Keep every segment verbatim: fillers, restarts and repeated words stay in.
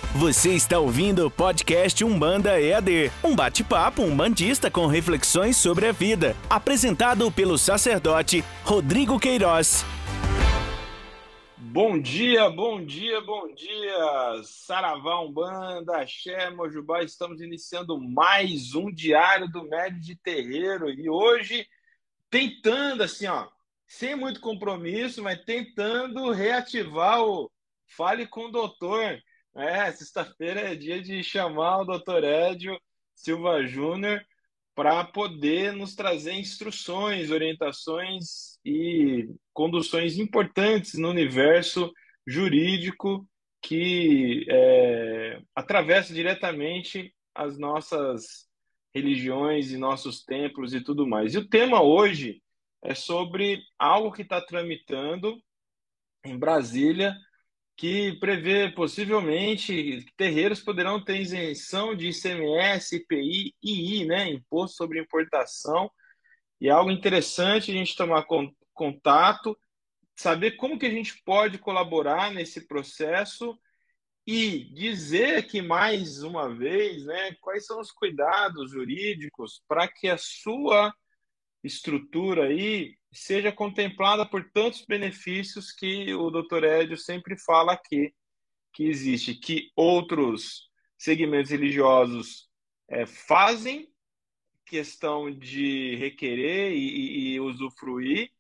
Você está ouvindo o podcast Umbanda E A D, um bate-papo umbandista com reflexões sobre a vida, apresentado pelo sacerdote Rodrigo Queiroz. Bom dia, bom dia, bom dia! Saravá, Umbanda, Axé, Mojubá, estamos iniciando mais um Diário do Médio de Terreiro e hoje tentando, assim, ó, sem muito compromisso, mas tentando reativar o Fale com o Doutor. É, sexta-feira é dia de chamar o doutor Edio Silva Júnior para poder nos trazer instruções, orientações e conduções importantes no universo jurídico que é, atravessa diretamente as nossas religiões e nossos templos e tudo mais. E o tema hoje é sobre algo que está tramitando em Brasília, que prevê possivelmente que terreiros poderão ter isenção de I C M S, I P I e I, né, Imposto sobre Importação. E é algo interessante a gente tomar contato, saber como que a gente pode colaborar nesse processo e dizer que, mais uma vez, né, quais são os cuidados jurídicos para que a sua estrutura aí seja contemplada por tantos benefícios que o doutor Edio sempre fala aqui, que existe, que outros segmentos religiosos é, fazem questão de requerer e, e usufruir,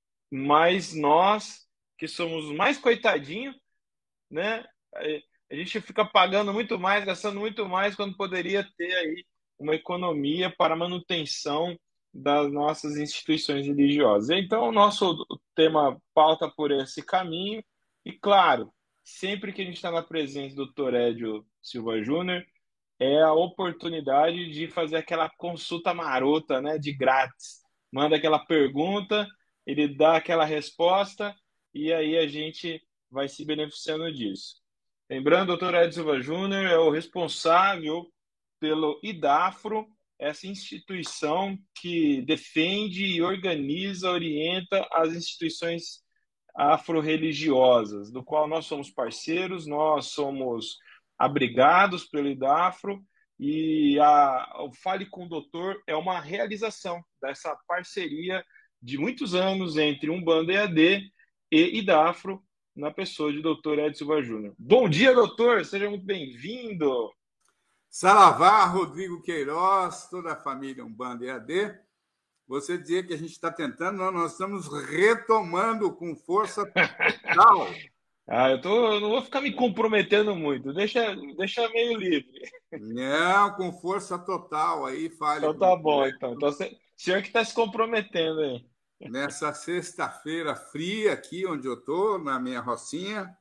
mas nós, que somos mais coitadinhos, né, a gente fica pagando muito mais, gastando muito mais, quando poderia ter aí uma economia para a manutenção das nossas instituições religiosas. Então, o nosso tema pauta por esse caminho, e claro, sempre que a gente está na presença do doutor Edio Silva Júnior, é a oportunidade de fazer aquela consulta marota, né, de grátis. Manda aquela pergunta, ele dá aquela resposta, e aí a gente vai se beneficiando disso. Lembrando, o doutor Edio Silva Júnior é o responsável pelo IDAFRO, essa instituição que defende e organiza, orienta as instituições afro-religiosas, do qual nós somos parceiros, nós somos abrigados pelo IDAFRO, e a, o Fale com o Doutor é uma realização dessa parceria de muitos anos entre Umbanda E A D e IDAFRO, na pessoa de doutor Edio Silva Júnior. Bom dia, doutor! Seja muito bem-vindo! Saravá, Rodrigo Queiroz, toda a família Umbanda E A D. Você dizia que a gente está tentando, não, nós estamos retomando com força total. Ah, eu, tô, eu não vou ficar me comprometendo muito, deixa, deixa meio livre. Não, com força total aí, fale. Então tá bom, então. Então, o senhor que está se comprometendo aí. Nessa sexta-feira fria aqui onde eu estou, na minha rocinha,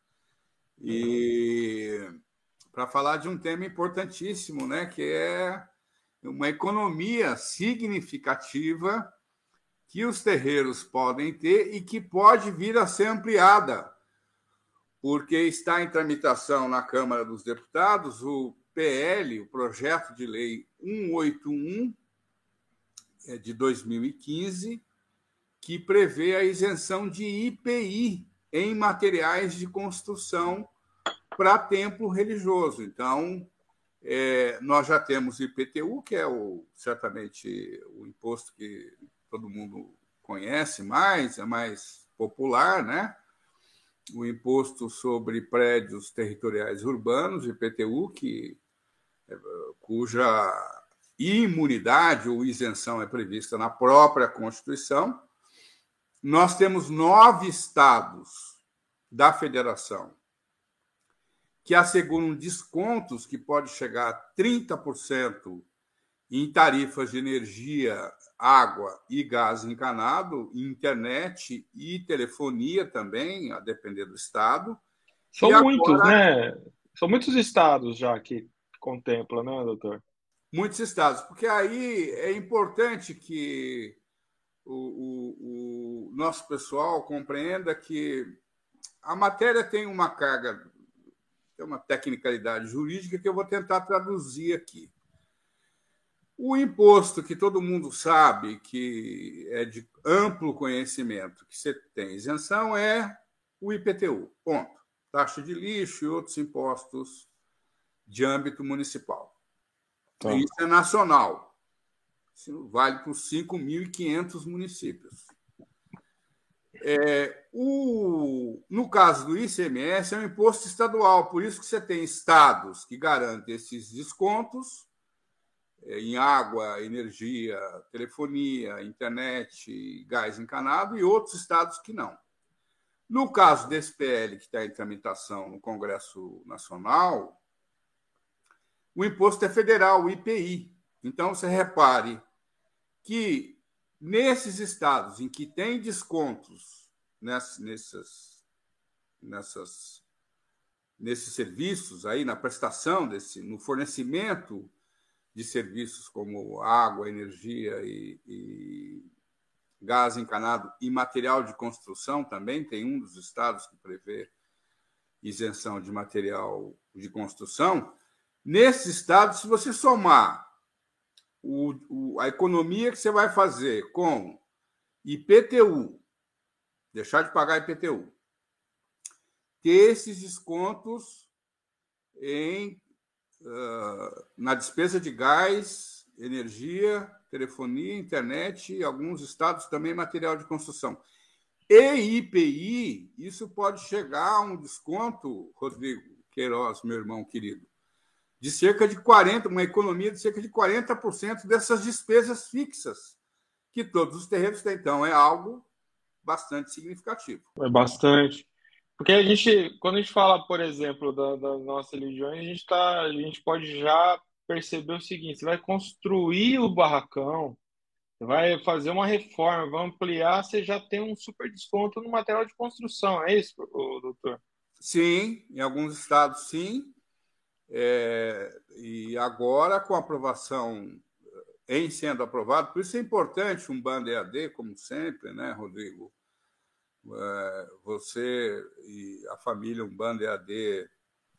e uhum. para falar de um tema importantíssimo, né, que é uma economia significativa que os terreiros podem ter e que pode vir a ser ampliada, porque está em tramitação na Câmara dos Deputados o P L, o Projeto de Lei cento e oitenta e um de dois mil e quinze, que prevê a isenção de I P I em materiais de construção para templo religioso. Então, é, nós já temos o I P T U, que é o, certamente o imposto que todo mundo conhece mais, é mais popular, né? O Imposto sobre Prédios Territoriais Urbanos, I P T U, que, cuja imunidade ou isenção é prevista na própria Constituição. Nós temos nove estados da federação que asseguram descontos que pode chegar a trinta por cento em tarifas de energia, água e gás encanado, internet e telefonia também, a depender do estado. São e muitos, agora... né? São muitos estados já que contemplam, né, doutor? Muitos estados, porque aí é importante que o, o, o nosso pessoal compreenda que a matéria tem uma carga, tem uma tecnicalidade jurídica que eu vou tentar traduzir aqui. O imposto que todo mundo sabe que é de amplo conhecimento, que você tem isenção, é o I P T U, ponto. Taxa de lixo e outros impostos de âmbito municipal. Tá. Isso é nacional. Isso vale para os cinco mil e quinhentos municípios. É, o, no caso do I C M S, é um imposto estadual, por isso que você tem estados que garantem esses descontos é, em água, energia, telefonia, internet, gás encanado, e outros estados que não. No caso desse P L que está em tramitação no Congresso Nacional, o imposto é federal, o I P I. Então, você repare que nesses estados em que tem descontos nessas, nessas, nessas, nesses serviços, aí, na prestação, desse, no fornecimento de serviços como água, energia e, e gás encanado e material de construção também, tem um dos estados que prevê isenção de material de construção. Nesses estados, se você somar o, o, a economia que você vai fazer com I P T U, deixar de pagar I P T U, ter esses descontos em, uh, na despesa de gás, energia, telefonia, internet e alguns estados também material de construção. E I P I, isso pode chegar a um desconto, Rodrigo Queiroz, meu irmão querido, de cerca de quarenta por cento, uma economia de cerca de quarenta por cento dessas despesas fixas que todos os terrenos têm. Então, é algo bastante significativo. É bastante. Porque a gente, quando a gente fala, por exemplo, da, das nossas religiões, a gente, tá, a gente pode já perceber o seguinte: você vai construir o barracão, você vai fazer uma reforma, vai ampliar, você já tem um super desconto no material de construção. É isso, doutor? Sim, em alguns estados, sim. É, e agora, com a aprovação, em sendo aprovado, por isso é importante um Banda E A D, como sempre, né, Rodrigo? É, você e a família Umbanda E A D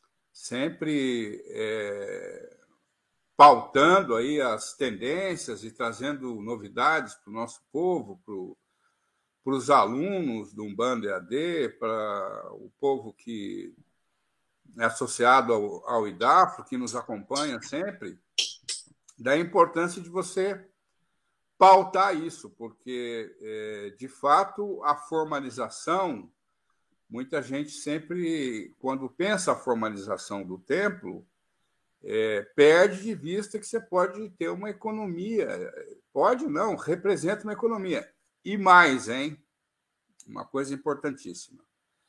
sempre é, pautando aí as tendências e trazendo novidades para o nosso povo, para os alunos do Umbanda E A D, para o povo que é associado ao, ao IDAFRO, que nos acompanha sempre, da importância de você pautar isso, porque, é, de fato, a formalização, muita gente sempre, quando pensa a formalização do templo, é, perde de vista que você pode ter uma economia. Pode não, representa uma economia. E mais, hein? Uma coisa importantíssima.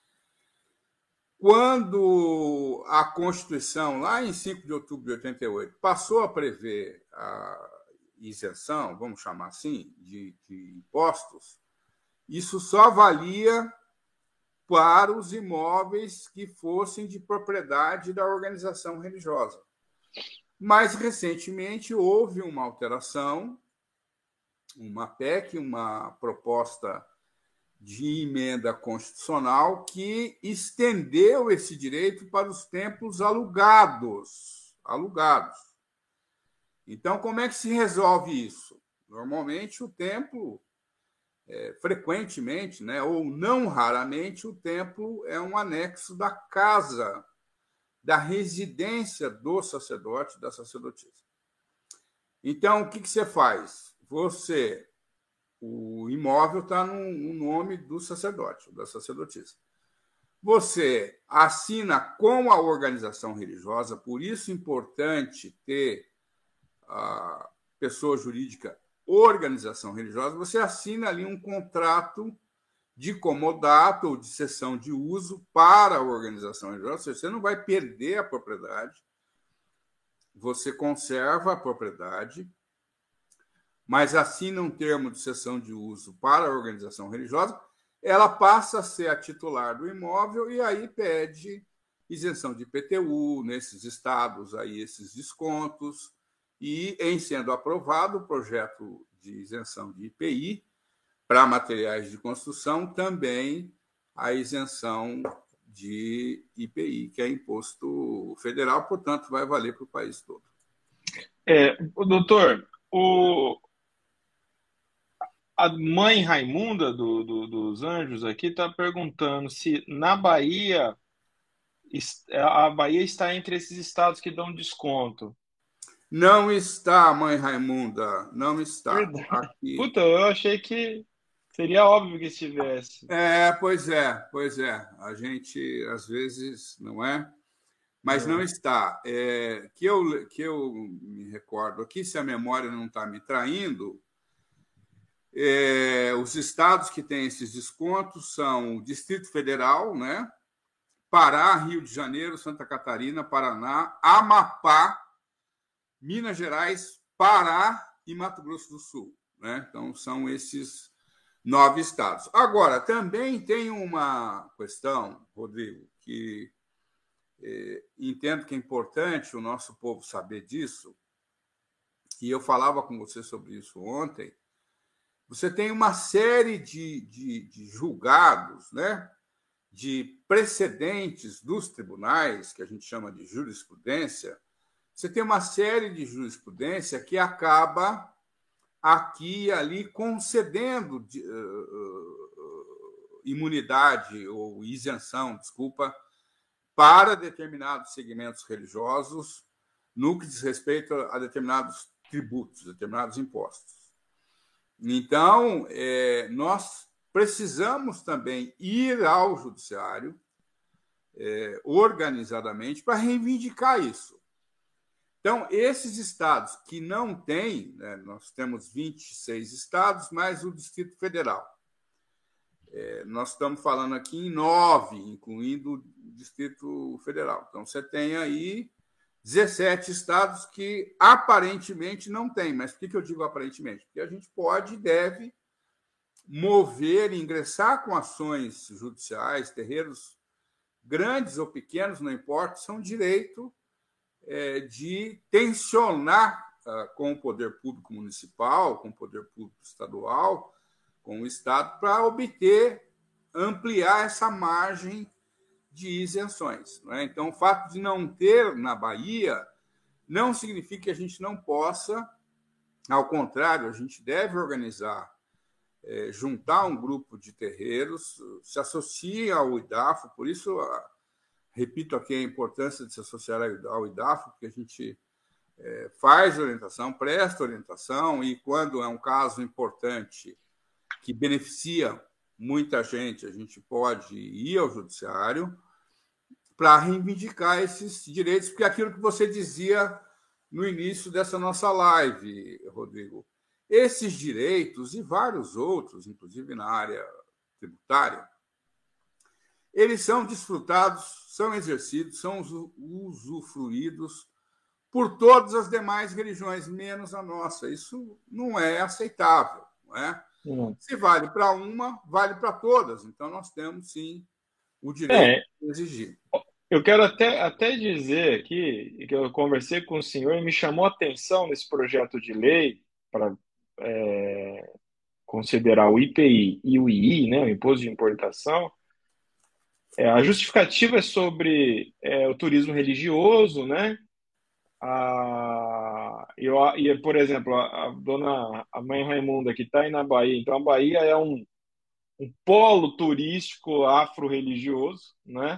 Quando a Constituição, lá em cinco de outubro de oitenta e oito, passou a prever a isenção, vamos chamar assim, de, de impostos, isso só valia para os imóveis que fossem de propriedade da organização religiosa. Mas, recentemente, houve uma alteração, uma P E C, uma proposta de emenda constitucional que estendeu esse direito para os templos alugados. Alugados. Então, como é que se resolve isso? Normalmente, o templo, é, frequentemente, né, ou não raramente, o templo é um anexo da casa, da residência do sacerdote, da sacerdotisa. Então, o que, que você faz? Você, o imóvel está no, no nome do sacerdote, da sacerdotisa. Você assina com a organização religiosa, por isso é importante ter a pessoa jurídica organização religiosa, você assina ali um contrato de comodato ou de cessão de uso para a organização religiosa. Você não vai perder a propriedade, você conserva a propriedade, mas assina um termo de cessão de uso para a organização religiosa, ela passa a ser a titular do imóvel e aí pede isenção de I P T U nesses estados, aí esses descontos. E, em sendo aprovado o projeto de isenção de I P I para materiais de construção, também a isenção de I P I, que é imposto federal, portanto, vai valer para o país todo. É, doutor, o, a mãe Raimunda do, do, dos Anjos aqui está perguntando se na Bahia a Bahia está entre esses estados que dão desconto. Não está, mãe Raimunda, não está. Verdade. Aqui. Puta, eu achei que seria óbvio que estivesse. É, pois é, pois é. A gente, às vezes, não é? Mas não É. está. É, que, eu, que eu me recordo aqui, se a memória não está me traindo, é, os estados que têm esses descontos são o Distrito Federal, né? Pará, Rio de Janeiro, Santa Catarina, Paraná, Amapá, Minas Gerais, Pará e Mato Grosso do Sul, né? Então, são esses nove estados. Agora, também tem uma questão, Rodrigo, que eh, entendo que é importante o nosso povo saber disso, e eu falava com você sobre isso ontem. Você tem uma série de, de, de julgados, né? De precedentes dos tribunais, que a gente chama de jurisprudência. Você tem uma série de jurisprudência que acaba aqui e ali concedendo de, uh, uh, imunidade ou isenção, desculpa, para determinados segmentos religiosos no que diz respeito a determinados tributos, determinados impostos. Então, é, nós precisamos também ir ao judiciário é, organizadamente para reivindicar isso. Então, esses estados que não têm, né, nós temos vinte e seis estados, mais o Distrito Federal. É, nós estamos falando aqui em nove, incluindo o Distrito Federal. Então, você tem aí dezessete estados que aparentemente não têm. Mas por que eu digo aparentemente? Porque a gente pode e deve mover, ingressar com ações judiciais, terreiros grandes ou pequenos, não importa, são direito de tensionar com o poder público municipal, com o poder público estadual, com o Estado, para obter, ampliar essa margem de isenções. Não é? Então, o fato de não ter na Bahia não significa que a gente não possa, ao contrário, a gente deve organizar, é, juntar um grupo de terreiros, se associe ao IDAFO, por isso... A, repito aqui a importância de se associar ao IDAFO, porque a gente é, faz orientação, presta orientação, e quando é um caso importante que beneficia muita gente, a gente pode ir ao judiciário para reivindicar esses direitos, porque é aquilo que você dizia no início dessa nossa live, Rodrigo, esses direitos e vários outros, inclusive na área tributária, eles são desfrutados, são exercidos, são usufruídos por todas as demais religiões, menos a nossa. Isso não é aceitável. Não é? Uhum. Se vale para uma, vale para todas. Então, nós temos, sim, o direito é. de exigir. Eu quero até, até dizer aqui que eu conversei com o senhor e me chamou a atenção nesse projeto de lei para é, considerar o I P I e o I I, né, o Imposto de Importação. É, a justificativa é sobre é, o turismo religioso, né? A, eu, e, por exemplo, a, a dona a mãe Raimunda, que está aí na Bahia, então a Bahia é um, um polo turístico afro-religioso, né?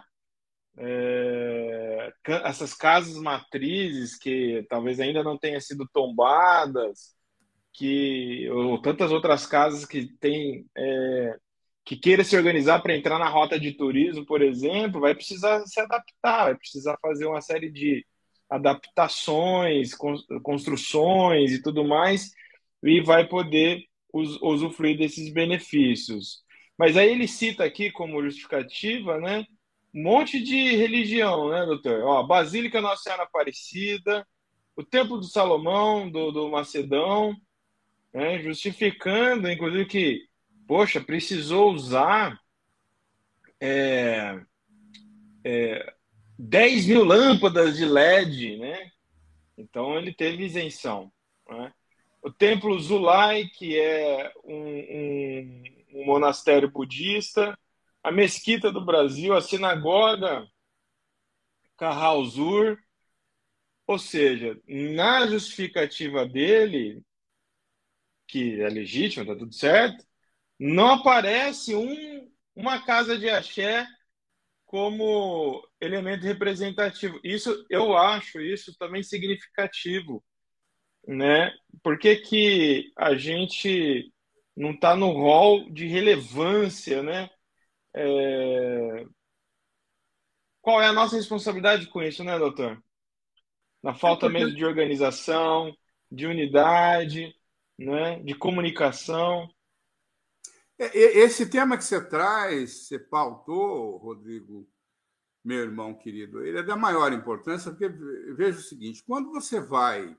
É, essas casas matrizes que talvez ainda não tenham sido tombadas, que, ou tantas outras casas que têm... É, que queira se organizar para entrar na rota de turismo, por exemplo, vai precisar se adaptar, vai precisar fazer uma série de adaptações, construções e tudo mais, e vai poder usufruir desses benefícios. Mas aí ele cita aqui como justificativa, né, um monte de religião, né, doutor? Ó, Basílica Nossa Senhora Aparecida, o Templo do Salomão, do, do Macedão, né, justificando, inclusive, que poxa, precisou usar é, é, dez mil lâmpadas de L E D, né? Então ele teve isenção. Né? O Templo Zulai, que é um, um, um monastério budista, a Mesquita do Brasil, a Sinagoga Carral Zur, ou seja, na justificativa dele, que é legítima, tá tudo certo, não aparece um, uma casa de axé como elemento representativo. Isso, eu acho isso também significativo, né? Por que que a gente não está no rol de relevância, né? É, Qual é a nossa responsabilidade com isso, né, doutor? Na É falta porque mesmo de organização, de unidade, né? De comunicação. é- é- esse tema que você traz, você pautou, Rodrigo, meu irmão querido, ele é da maior importância, porque veja o seguinte: quando você vai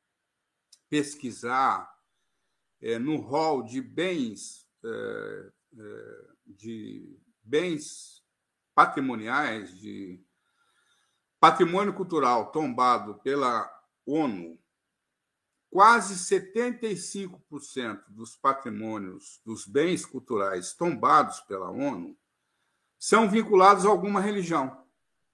pesquisar é, no rol de bens, é, é, de bens patrimoniais, de patrimônio cultural tombado pela ONU, quase setenta e cinco por cento dos patrimônios, dos bens culturais tombados pela ONU, são vinculados a alguma religião.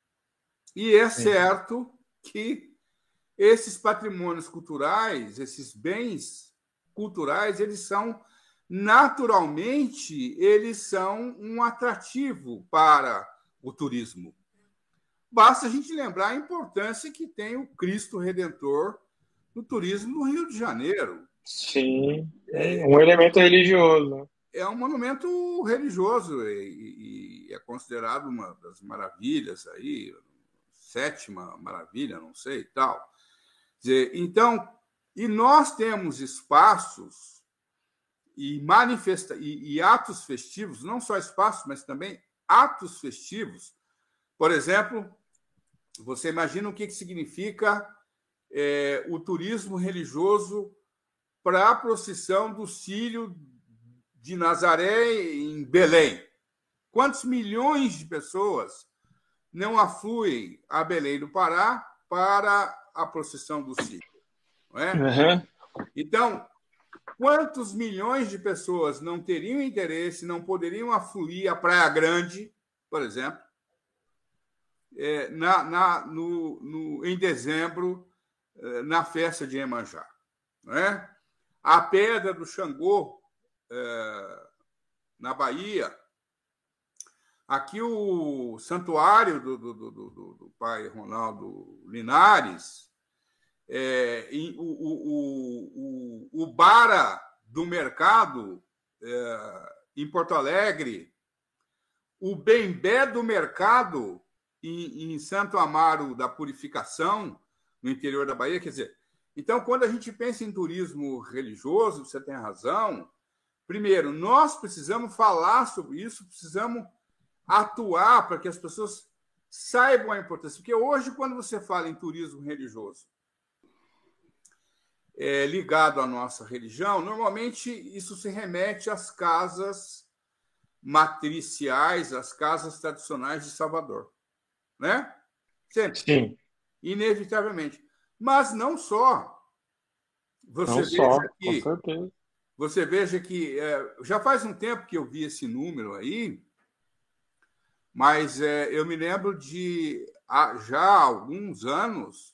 E é certo que esses patrimônios culturais, esses bens culturais, eles são naturalmente, eles são um atrativo para o turismo. Basta a gente lembrar a importância que tem o Cristo Redentor no turismo no Rio de Janeiro. Sim, um elemento religioso. É um monumento religioso e, e é considerado uma das maravilhas aí, sétima maravilha, não sei, tal. Dizer, então, e nós temos espaços e, manifesta e, e atos festivos, não só espaços, mas também atos festivos. Por exemplo, você imagina o que, que significa é, o turismo religioso para a procissão do Círio de Nazaré em Belém. Quantos milhões de pessoas não afluem a Belém do Pará para a procissão do Círio? Não é? Uhum. Então, quantos milhões de pessoas não teriam interesse, não poderiam afluir à Praia Grande, por exemplo, é, na, na, no, no, em dezembro, na festa de Iemanjá? Não é? A Pedra do Xangô, é, na Bahia. Aqui o santuário do, do, do, do, do pai Ronaldo Linares, é, o, o, o, o Bara do Mercado, é, em Porto Alegre, o Bembé do Mercado, em, em Santo Amaro da Purificação, no interior da Bahia. Quer dizer, então, quando a gente pensa em turismo religioso, você tem razão. Primeiro, nós precisamos falar sobre isso, precisamos atuar para que as pessoas saibam a importância. Porque hoje, quando você fala em turismo religioso é, ligado à nossa religião, normalmente isso se remete às casas matriciais, às casas tradicionais de Salvador. Né? Sempre. Sim. Inevitavelmente. Mas não só. Você não veja só, que, com certeza. Você veja que é, já faz um tempo que eu vi esse número aí, mas é, eu me lembro de há já há alguns anos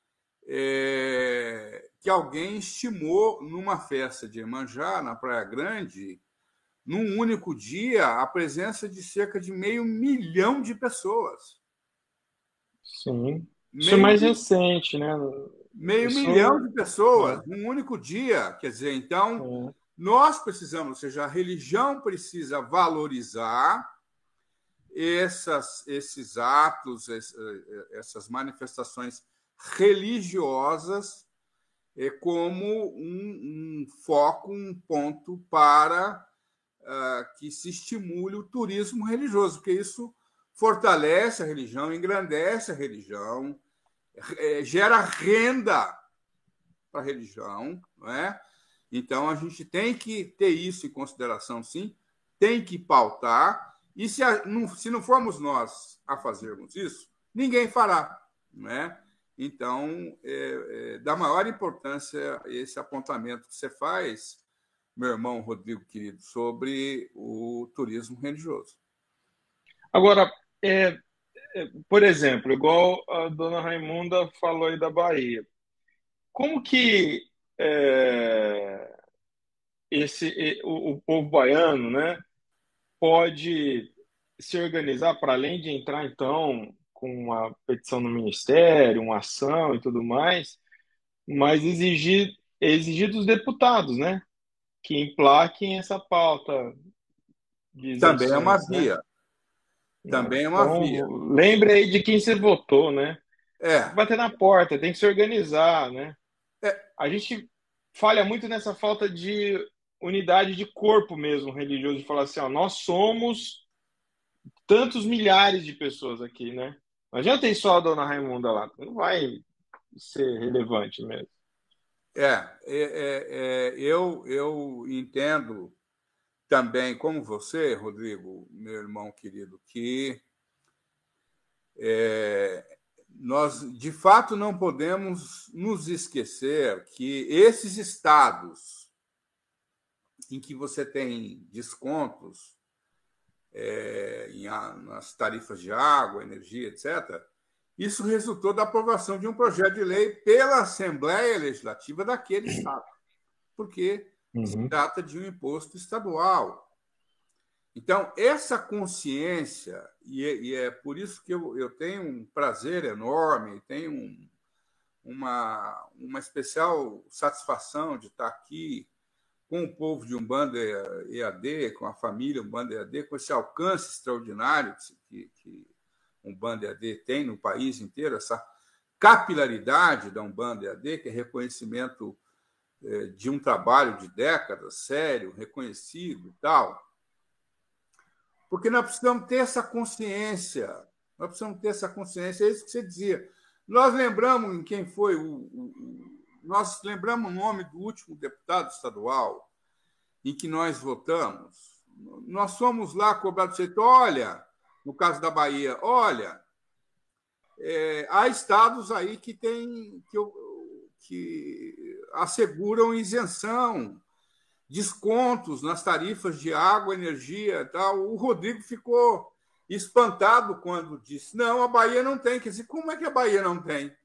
é, que alguém estimou numa festa de Iemanjá, na Praia Grande, num único dia, a presença de cerca de meio milhão de pessoas. Sim. Isso Meio, é mais recente, né? meio Isso... milhão de pessoas, é. num único dia. Quer dizer, então, é. nós precisamos, ou seja, a religião precisa valorizar essas, esses atos, essas manifestações religiosas como um, um foco, um ponto para uh, que se estimule o turismo religioso, porque isso fortalece a religião, engrandece a religião, gera renda para a religião, não é? Então, a gente tem que ter isso em consideração, sim, tem que pautar, e se, a, não, se não formos nós a fazermos isso, ninguém fará, não é? Então, é, é, da maior importância esse apontamento que você faz, meu irmão Rodrigo querido, sobre o turismo religioso. Agora, é, é, por exemplo, igual a dona Raimunda falou aí da Bahia, como que é, esse, o, o povo baiano, né, pode se organizar para além de entrar, então, com uma petição no Ministério, uma ação e tudo mais, mas exigir, exigir dos deputados, né? Que emplaquem essa pauta de Também é uma isenções, né? via. Também é uma via. Então, lembre aí de quem você votou, né? É. Bater na porta, tem que se organizar, né? É. A gente falha muito nessa falta de unidade de corpo mesmo religioso, de falar assim, ó, nós somos tantos milhares de pessoas aqui, né? Não adianta ir só a dona Raimunda lá, não vai ser relevante mesmo. É, é, é, é eu, eu entendo também, como você, Rodrigo, meu irmão querido, que é, nós, de fato, não podemos nos esquecer que esses estados em que você tem descontos é, em, nas tarifas de água, energia, etcétera, isso resultou da aprovação de um projeto de lei pela Assembleia Legislativa daquele estado, porque uhum. se trata de um imposto estadual. Então, essa consciência, e é, e é por isso que eu, eu tenho um prazer enorme, tenho um, uma, uma especial satisfação de estar aqui com o povo de Umbanda E A D, com a família Umbanda E A D, com esse alcance extraordinário que, que Umbanda E A D tem no país inteiro, essa capilaridade da Umbanda E A D, que é reconhecimento de um trabalho de décadas, sério, reconhecido e tal. Porque nós precisamos ter essa consciência, nós precisamos ter essa consciência, é isso que você dizia. Nós lembramos em quem foi o, o, o nós lembramos o nome do último deputado estadual em que nós votamos. Nós fomos lá cobrar do setor, olha, no caso da Bahia, olha, é, há estados aí que tem que, que asseguram isenção, descontos nas tarifas de água, energia e tal. O Rodrigo ficou espantado quando disse, não, a Bahia não tem. Quer dizer, como é que a Bahia não tem?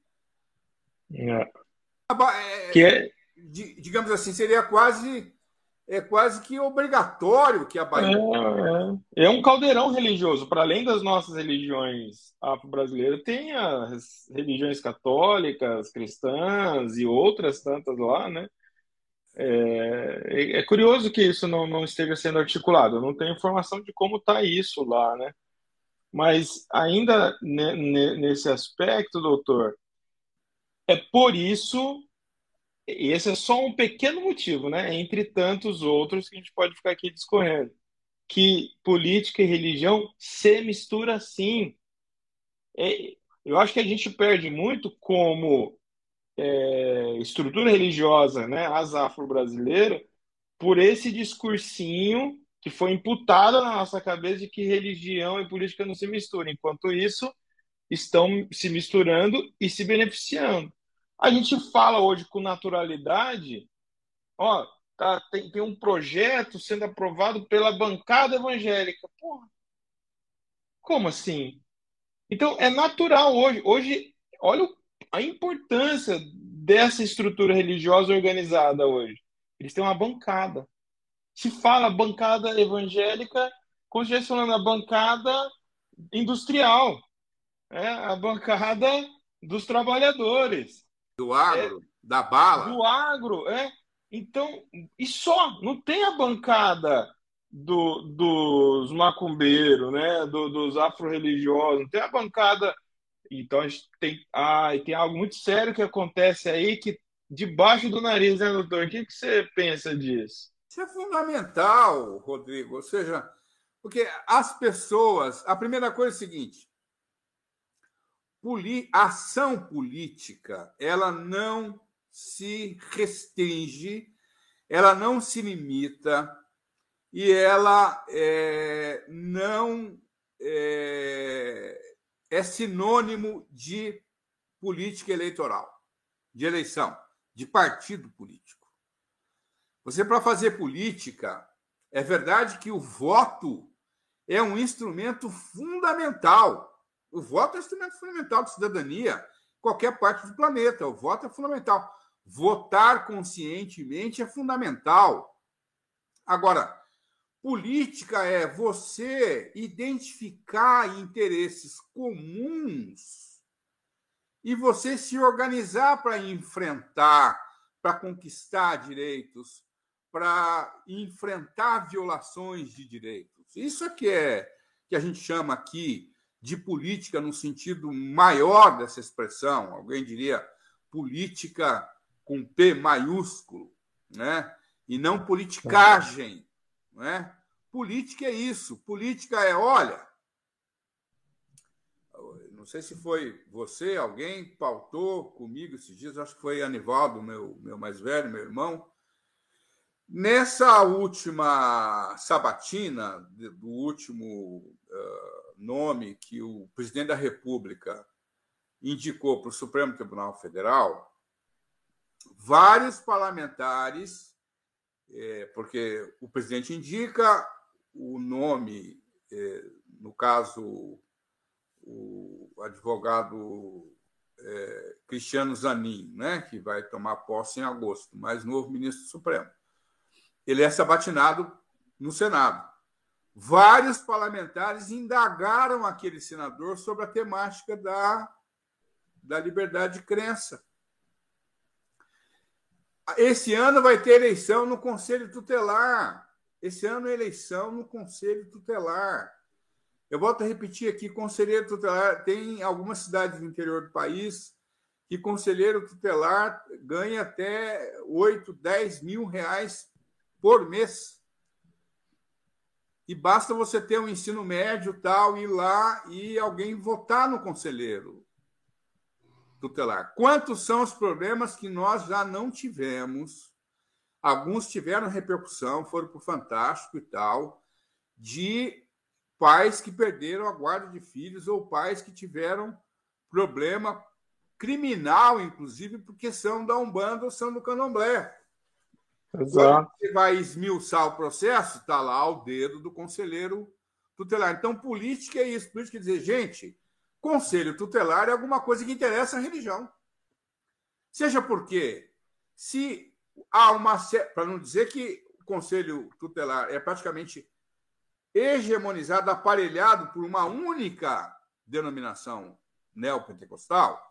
É. É, que é... digamos assim, seria quase, é quase que obrigatório que a Bahia... É, é. é um caldeirão religioso. Para além das nossas religiões afro-brasileiras, tem as religiões católicas, cristãs e outras tantas lá, né? É, é curioso que isso não, não esteja sendo articulado. Eu não tenho informação de como está isso lá, né? Mas ainda nesse aspecto, doutor, é por isso, esse é só um pequeno motivo, né? Entre tantos outros que a gente pode ficar aqui discorrendo, que política e religião se mistura sim. É, eu acho que a gente perde muito como é, estrutura religiosa, né? As afro-brasileiras, por esse discursinho que foi imputado na nossa cabeça de que religião e política não se misturam. Enquanto isso, estão se misturando e se beneficiando. A gente fala hoje com naturalidade, ó, tá, tem, tem um projeto sendo aprovado pela bancada evangélica. Porra, como assim? Então, é natural hoje. Hoje, olha a importância dessa estrutura religiosa organizada hoje. Eles têm uma bancada. Se fala bancada evangélica, como se estivesse falando a bancada industrial, é, a bancada dos trabalhadores. Do agro, é, da bala. Do agro, é. Então, e só, não tem a bancada do, dos macumbeiros, né? Do, dos afro-religiosos, não tem a bancada. Então, a gente tem, ah, e tem algo muito sério que acontece aí, que debaixo do nariz, né, doutor? O que, que você pensa disso? Isso é fundamental, Rodrigo. Ou seja, porque as pessoas. A primeira coisa é a seguinte: a ação política ela não se restringe, ela não se limita e ela é, não é, é sinônimo de política eleitoral, de eleição, de partido político. Você, para fazer política, é verdade que o voto é um instrumento fundamental. O voto é um instrumento fundamental de cidadania em qualquer parte do planeta. O voto é fundamental. Votar conscientemente é fundamental. Agora, Política é você identificar interesses comuns e você se organizar para enfrentar, para conquistar direitos, para enfrentar violações de direitos. Isso é que, é que a gente chama aqui de política no sentido maior dessa expressão. Alguém diria política com P maiúsculo, né? E não politicagem. Não é? Política é isso. Política é, olha, não sei se foi você, alguém pautou comigo esses dias, acho que foi Anivaldo, meu, meu mais velho, meu irmão. Nessa última sabatina, do último uh, nome que o presidente da República indicou para o Supremo Tribunal Federal, vários parlamentares, é, porque o presidente indica o nome, é, no caso, o advogado é, Cristiano Zanin, né, que vai tomar posse em agosto, mais novo ministro do Supremo. Ele é sabatinado no Senado. Vários parlamentares indagaram aquele senador sobre a temática da, da liberdade de crença. Esse ano vai ter eleição no Conselho Tutelar. Esse ano é eleição no Conselho Tutelar. Eu volto a repetir aqui, conselheiro tutelar, tem algumas cidades do interior do país que conselheiro tutelar ganha até oito, dez mil reais por mês. E basta você ter um ensino médio, tal, ir lá e alguém votar no conselheiro tutelar. Quantos são os problemas que nós já não tivemos? Alguns tiveram repercussão, foram para o Fantástico e tal, de pais que perderam a guarda de filhos ou pais que tiveram problema criminal, inclusive, porque são da Umbanda ou são do Candomblé. Exato. Quando você vai esmiuçar o processo, está lá o dedo do conselheiro tutelar. Então, política é isso. Política quer dizer, gente, conselho tutelar é alguma coisa que interessa a religião. Seja porque, se há uma... Para não dizer que o conselho tutelar é praticamente hegemonizado, aparelhado por uma única denominação neopentecostal,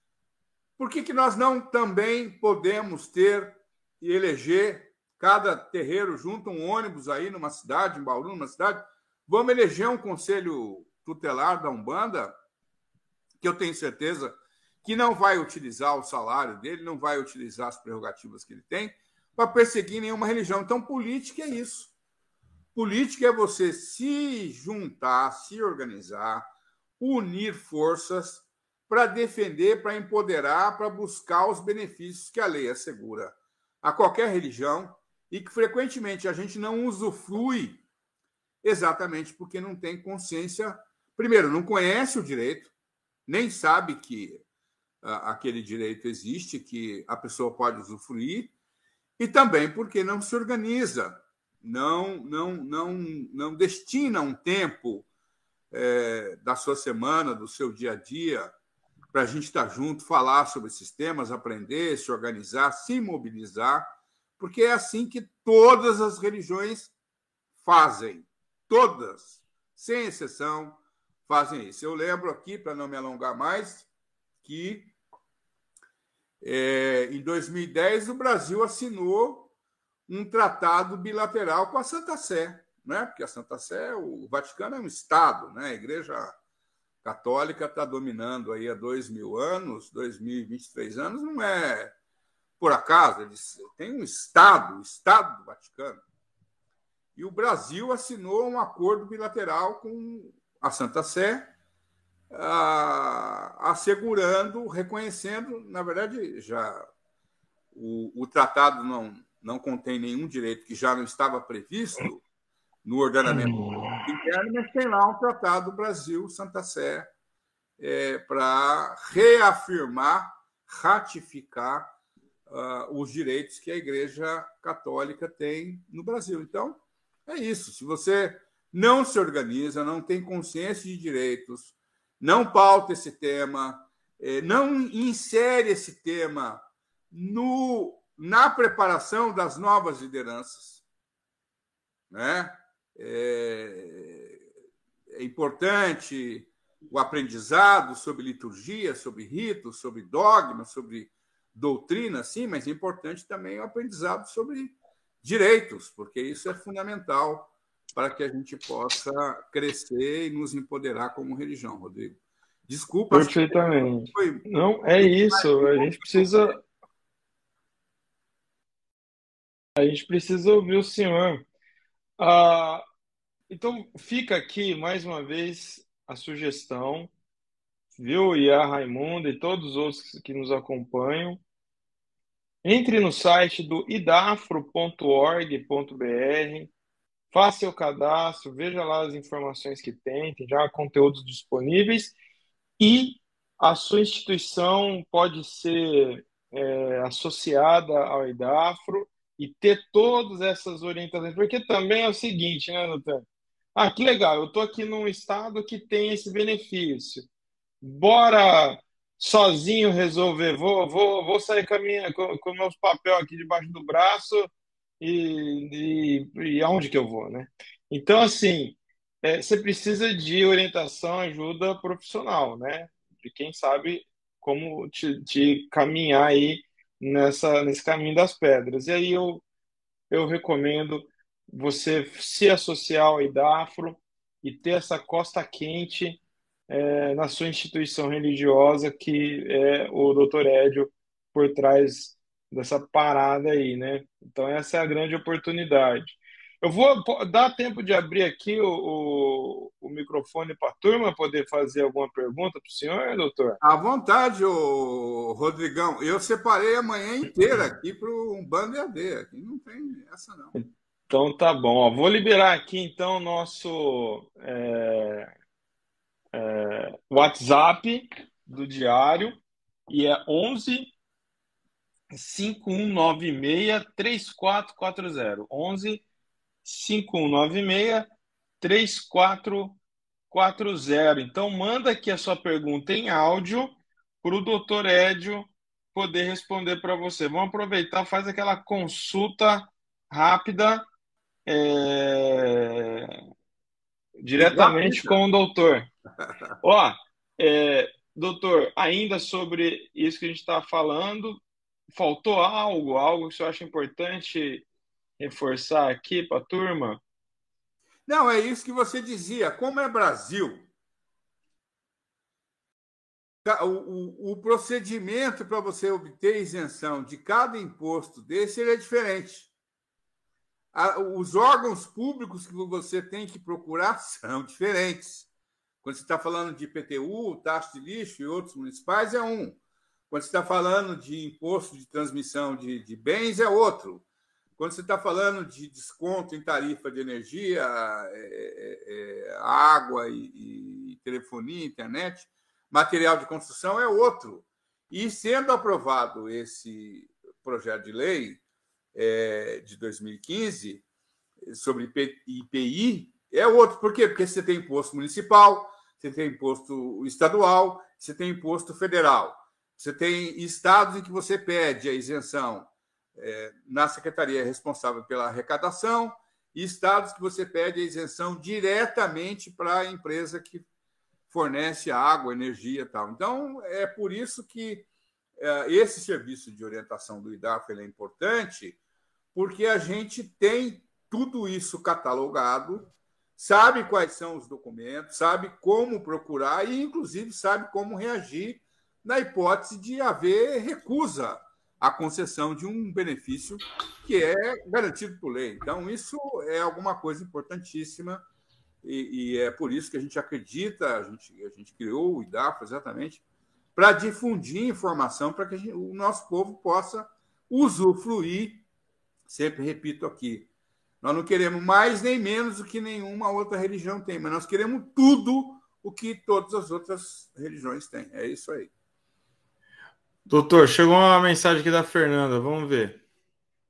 por que que nós não também podemos ter e eleger cada terreiro junto um ônibus aí numa cidade, em Bauru, numa cidade? Vamos eleger um conselho tutelar da Umbanda, que eu tenho certeza que não vai utilizar o salário dele, não vai utilizar as prerrogativas que ele tem para perseguir nenhuma religião. Então, política é isso. Política é você se juntar, se organizar, unir forças para defender, para empoderar, para buscar os benefícios que a lei assegura a qualquer religião e que, frequentemente, a gente não usufrui exatamente porque não tem consciência. Primeiro, não conhece o direito, nem sabe que uh, aquele direito existe, que a pessoa pode usufruir, e também porque não se organiza. Não, não, não, não destina um tempo é, da sua semana, do seu dia a dia, para a gente estar junto, falar sobre esses temas, aprender, se organizar, se mobilizar, porque é assim que todas as religiões fazem. Todas, sem exceção, fazem isso. Eu lembro aqui, para não me alongar mais, que é, em dois mil e dez o Brasil assinou um tratado bilateral com a Santa Sé, né? Porque a Santa Sé, o Vaticano é um Estado, né? A Igreja Católica está dominando aí há dois mil anos, dois mil e vinte e três anos, não é por acaso, eles têm um Estado, o Estado do Vaticano. E o Brasil assinou um acordo bilateral com a Santa Sé, ah, assegurando, reconhecendo, na verdade, já o, o tratado não não contém nenhum direito que já não estava previsto no ordenamento interno, mas tem lá um tratado Brasil-Santa Sé é, para reafirmar, ratificar uh, os direitos que a Igreja Católica tem no Brasil. Então, é isso. Se você não se organiza, não tem consciência de direitos, não pauta esse tema, é, não insere esse tema no... na preparação das novas lideranças, né? É, é importante o aprendizado sobre liturgia, sobre ritos, sobre dogma, sobre doutrina, sim, mas é importante também o aprendizado sobre direitos, porque isso é fundamental para que a gente possa crescer e nos empoderar como religião, Rodrigo. Desculpa, acho que Perfeitamente. foi... Não, é isso. A gente precisa, a gente precisa ouvir o senhor. Ah, então, fica aqui, mais uma vez, a sugestão, viu, e a Raimundo e todos os outros que nos acompanham. Entre no site do idafro ponto org ponto br, faça seu cadastro, veja lá as informações que tem, tem já conteúdos disponíveis, e a sua instituição pode ser é, associada ao Idafro e ter todas essas orientações, porque também é o seguinte, né, doutor? Ah, que legal, eu estou aqui num estado que tem esse benefício. Bora sozinho resolver. Vou, vou, vou sair com, a minha, com, com meus papéis aqui debaixo do braço e, e, e aonde que eu vou, né? Então, assim, é, você precisa de orientação, ajuda profissional, né? De quem sabe como te, te caminhar aí nessa, nesse caminho das pedras. E aí eu, eu recomendo você se associar ao Idafro e ter essa costa quente é, na sua instituição religiosa, que é o doutor Edio por trás dessa parada aí, né? Então, essa é a grande oportunidade. Eu vou po- dar tempo de abrir aqui o, o, o microfone para a turma poder fazer alguma pergunta para o senhor, doutor? À vontade, ô, Rodrigão. Eu separei a manhã inteira aqui para um bando E A D. Aqui não tem essa, não. Então, tá bom. Ó, vou liberar aqui, então, o nosso é, WhatsApp do diário, e é onze cinco um nove seis três quatro quatro zero. onze cinco um nove seis três quatro quatro zero. Então, manda aqui a sua pergunta em áudio para o doutor Edio poder responder para você. Vamos aproveitar, faz aquela consulta rápida, é, E diretamente gratuita. com o doutor. Ó, é, doutor, ainda sobre isso que a gente está falando, faltou algo, algo que você acha importante reforçar aqui para a turma? Não, é isso que você dizia. Como é Brasil, o, o, o procedimento para você obter isenção de cada imposto desse ele é diferente. A, os órgãos públicos que você tem que procurar são diferentes. Quando você está falando de I P T U, taxa de lixo e outros municipais, é um. Quando você está falando de imposto de transmissão de, de bens, é outro. Quando você está falando de desconto em tarifa de energia, é, é, água e, e telefonia, internet, material de construção, é outro. E sendo aprovado esse projeto de lei é, de dois mil e quinze sobre I P I, é outro. Por quê? Porque você tem imposto municipal, você tem imposto estadual, você tem imposto federal. Você tem estados em que você pede a isenção é, na secretaria responsável pela arrecadação e estados que você pede a isenção diretamente para a empresa que fornece água, energia e tal. Então, é por isso que é, esse serviço de orientação do Idafro é importante, porque a gente tem tudo isso catalogado, sabe quais são os documentos, sabe como procurar e, inclusive, sabe como reagir na hipótese de haver recusa à concessão de um benefício que é garantido por lei. Então, isso é alguma coisa importantíssima e, e é por isso que a gente acredita, a gente, a gente criou o Idafro exatamente para difundir informação para que a gente, o nosso povo possa usufruir, sempre repito aqui, nós não queremos mais nem menos do que nenhuma outra religião tem, mas nós queremos tudo o que todas as outras religiões têm. É isso aí. Doutor, chegou uma mensagem aqui da Fernanda, vamos ver.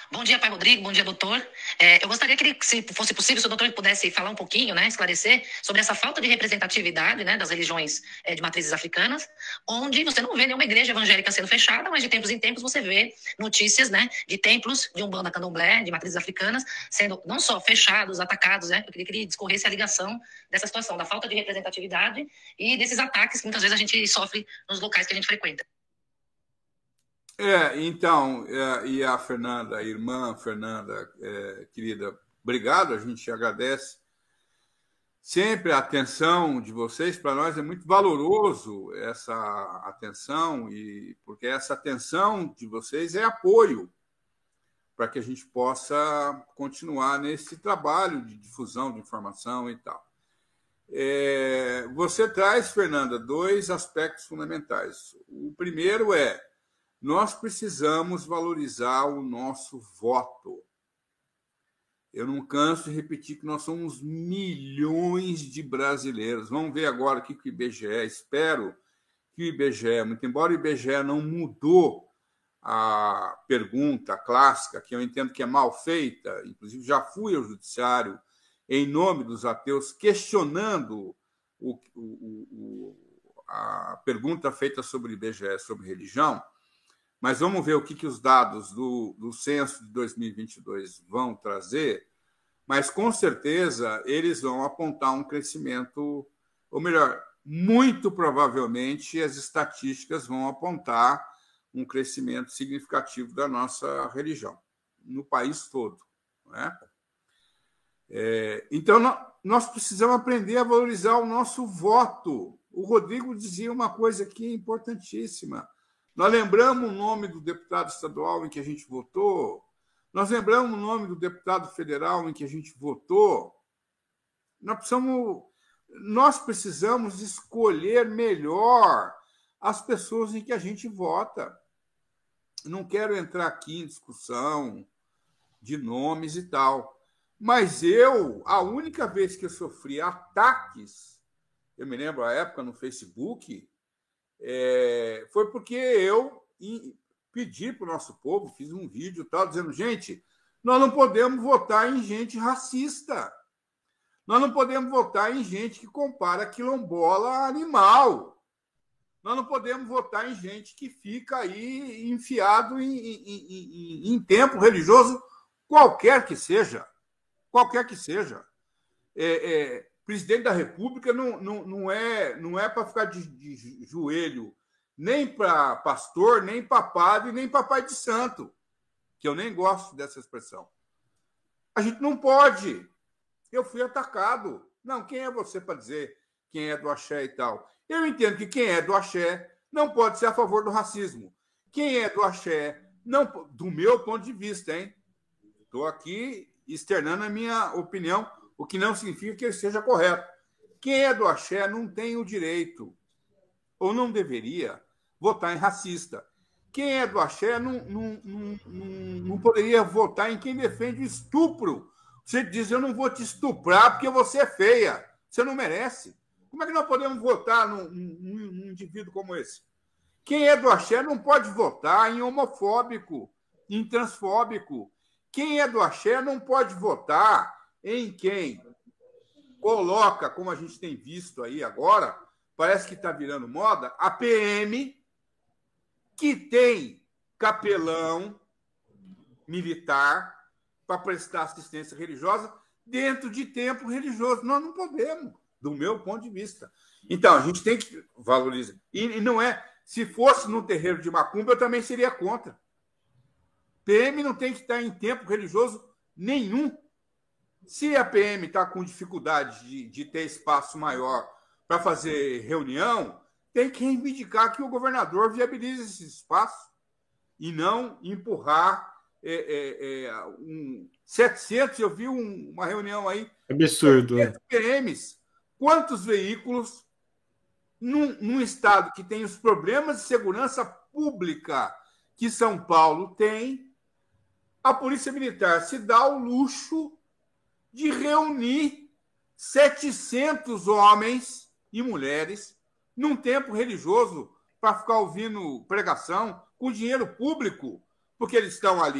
Bom dia, pai Rodrigo. Bom dia, doutor. É, eu gostaria que, ele, se fosse possível, se o doutor pudesse falar um pouquinho, né, esclarecer sobre essa falta de representatividade, né, das religiões é, de matrizes africanas, onde você não vê nenhuma igreja evangélica sendo fechada, mas de tempos em tempos você vê notícias, né, de templos de Umbanda, Candomblé, de matrizes africanas, sendo não só fechados, atacados, né. Eu queria que ele discorresse a ligação dessa situação, da falta de representatividade e desses ataques que muitas vezes a gente sofre nos locais que a gente frequenta. É, então, é, e a Fernanda, a irmã Fernanda, é, querida, obrigado, a gente agradece sempre a atenção de vocês. Para nós é muito valoroso essa atenção, e porque essa atenção de vocês é apoio para que a gente possa continuar nesse trabalho de difusão de informação e tal. É, você traz, Fernanda, dois aspectos fundamentais. O primeiro é: nós precisamos valorizar o nosso voto. Eu não canso de repetir que nós somos milhões de brasileiros. Vamos ver agora o que o I B G E... Espero que o I B G E... Muito embora o I B G E não mudou a pergunta clássica, que eu entendo que é mal feita, inclusive já fui ao judiciário em nome dos ateus, questionando o, o, o, a pergunta feita sobre o I B G E, sobre religião. Mas vamos ver o que, que os dados do, do censo de dois mil e vinte e dois vão trazer, mas com certeza eles vão apontar um crescimento, ou melhor, muito provavelmente as estatísticas vão apontar um crescimento significativo da nossa religião, no país todo. Não é? É, então, nós precisamos aprender a valorizar o nosso voto. O Rodrigo dizia uma coisa aqui importantíssima. Nós lembramos o nome do deputado estadual em que a gente votou, nós lembramos o nome do deputado federal em que a gente votou. Nós precisamos, nós precisamos escolher melhor as pessoas em que a gente vota. Não quero entrar aqui em discussão de nomes e tal, mas eu, a única vez que eu sofri ataques, eu me lembro a época no Facebook, É, foi porque eu pedi para o nosso povo, fiz um vídeo tal, dizendo: gente, nós não podemos votar em gente racista. Nós não podemos votar em gente que compara quilombola a animal. Nós não podemos votar em gente que fica aí enfiado em, em, em, em tempo religioso, qualquer que seja. Qualquer que seja. É, é, presidente da República não, não, não é, não é para ficar de, de joelho nem para pastor, nem para padre, nem para pai de santo, que eu nem gosto dessa expressão. A gente não pode. Eu fui atacado. Não, quem é você para dizer quem é do axé e tal? Eu entendo que quem é do axé não pode ser a favor do racismo. Quem é do axé, não, do meu ponto de vista, hein? Estou aqui externando a minha opinião, o que não significa que ele seja correto. Quem é do axé não tem o direito, ou não deveria, votar em racista. Quem é do axé não, não, não, não, não poderia votar em quem defende o estupro. Você diz: eu não vou te estuprar porque você é feia, você não merece. Como é que nós podemos votar num, num, num indivíduo como esse? Quem é do axé não pode votar em homofóbico, em transfóbico. Quem é do axé não pode votar em quem coloca, como a gente tem visto aí agora, parece que está virando moda, a P M, que tem capelão militar para prestar assistência religiosa dentro de tempo religioso. Nós não podemos, do meu ponto de vista. Então, a gente tem que valorizar. E, e não é... Se fosse no terreiro de macumba, eu também seria contra. P M não tem que estar em tempo religioso nenhum. Se a P M está com dificuldade de, de ter espaço maior para fazer reunião, tem que reivindicar que o governador viabilize esse espaço e não empurrar é, é, é, um, setecentos. Eu vi um, uma reunião aí. Absurdo. setecentos P Ms. Quantos veículos num, num estado que tem os problemas de segurança pública que São Paulo tem, a Polícia Militar se dá o luxo de reunir setecentos homens e mulheres num templo religioso para ficar ouvindo pregação com dinheiro público, porque eles estão ali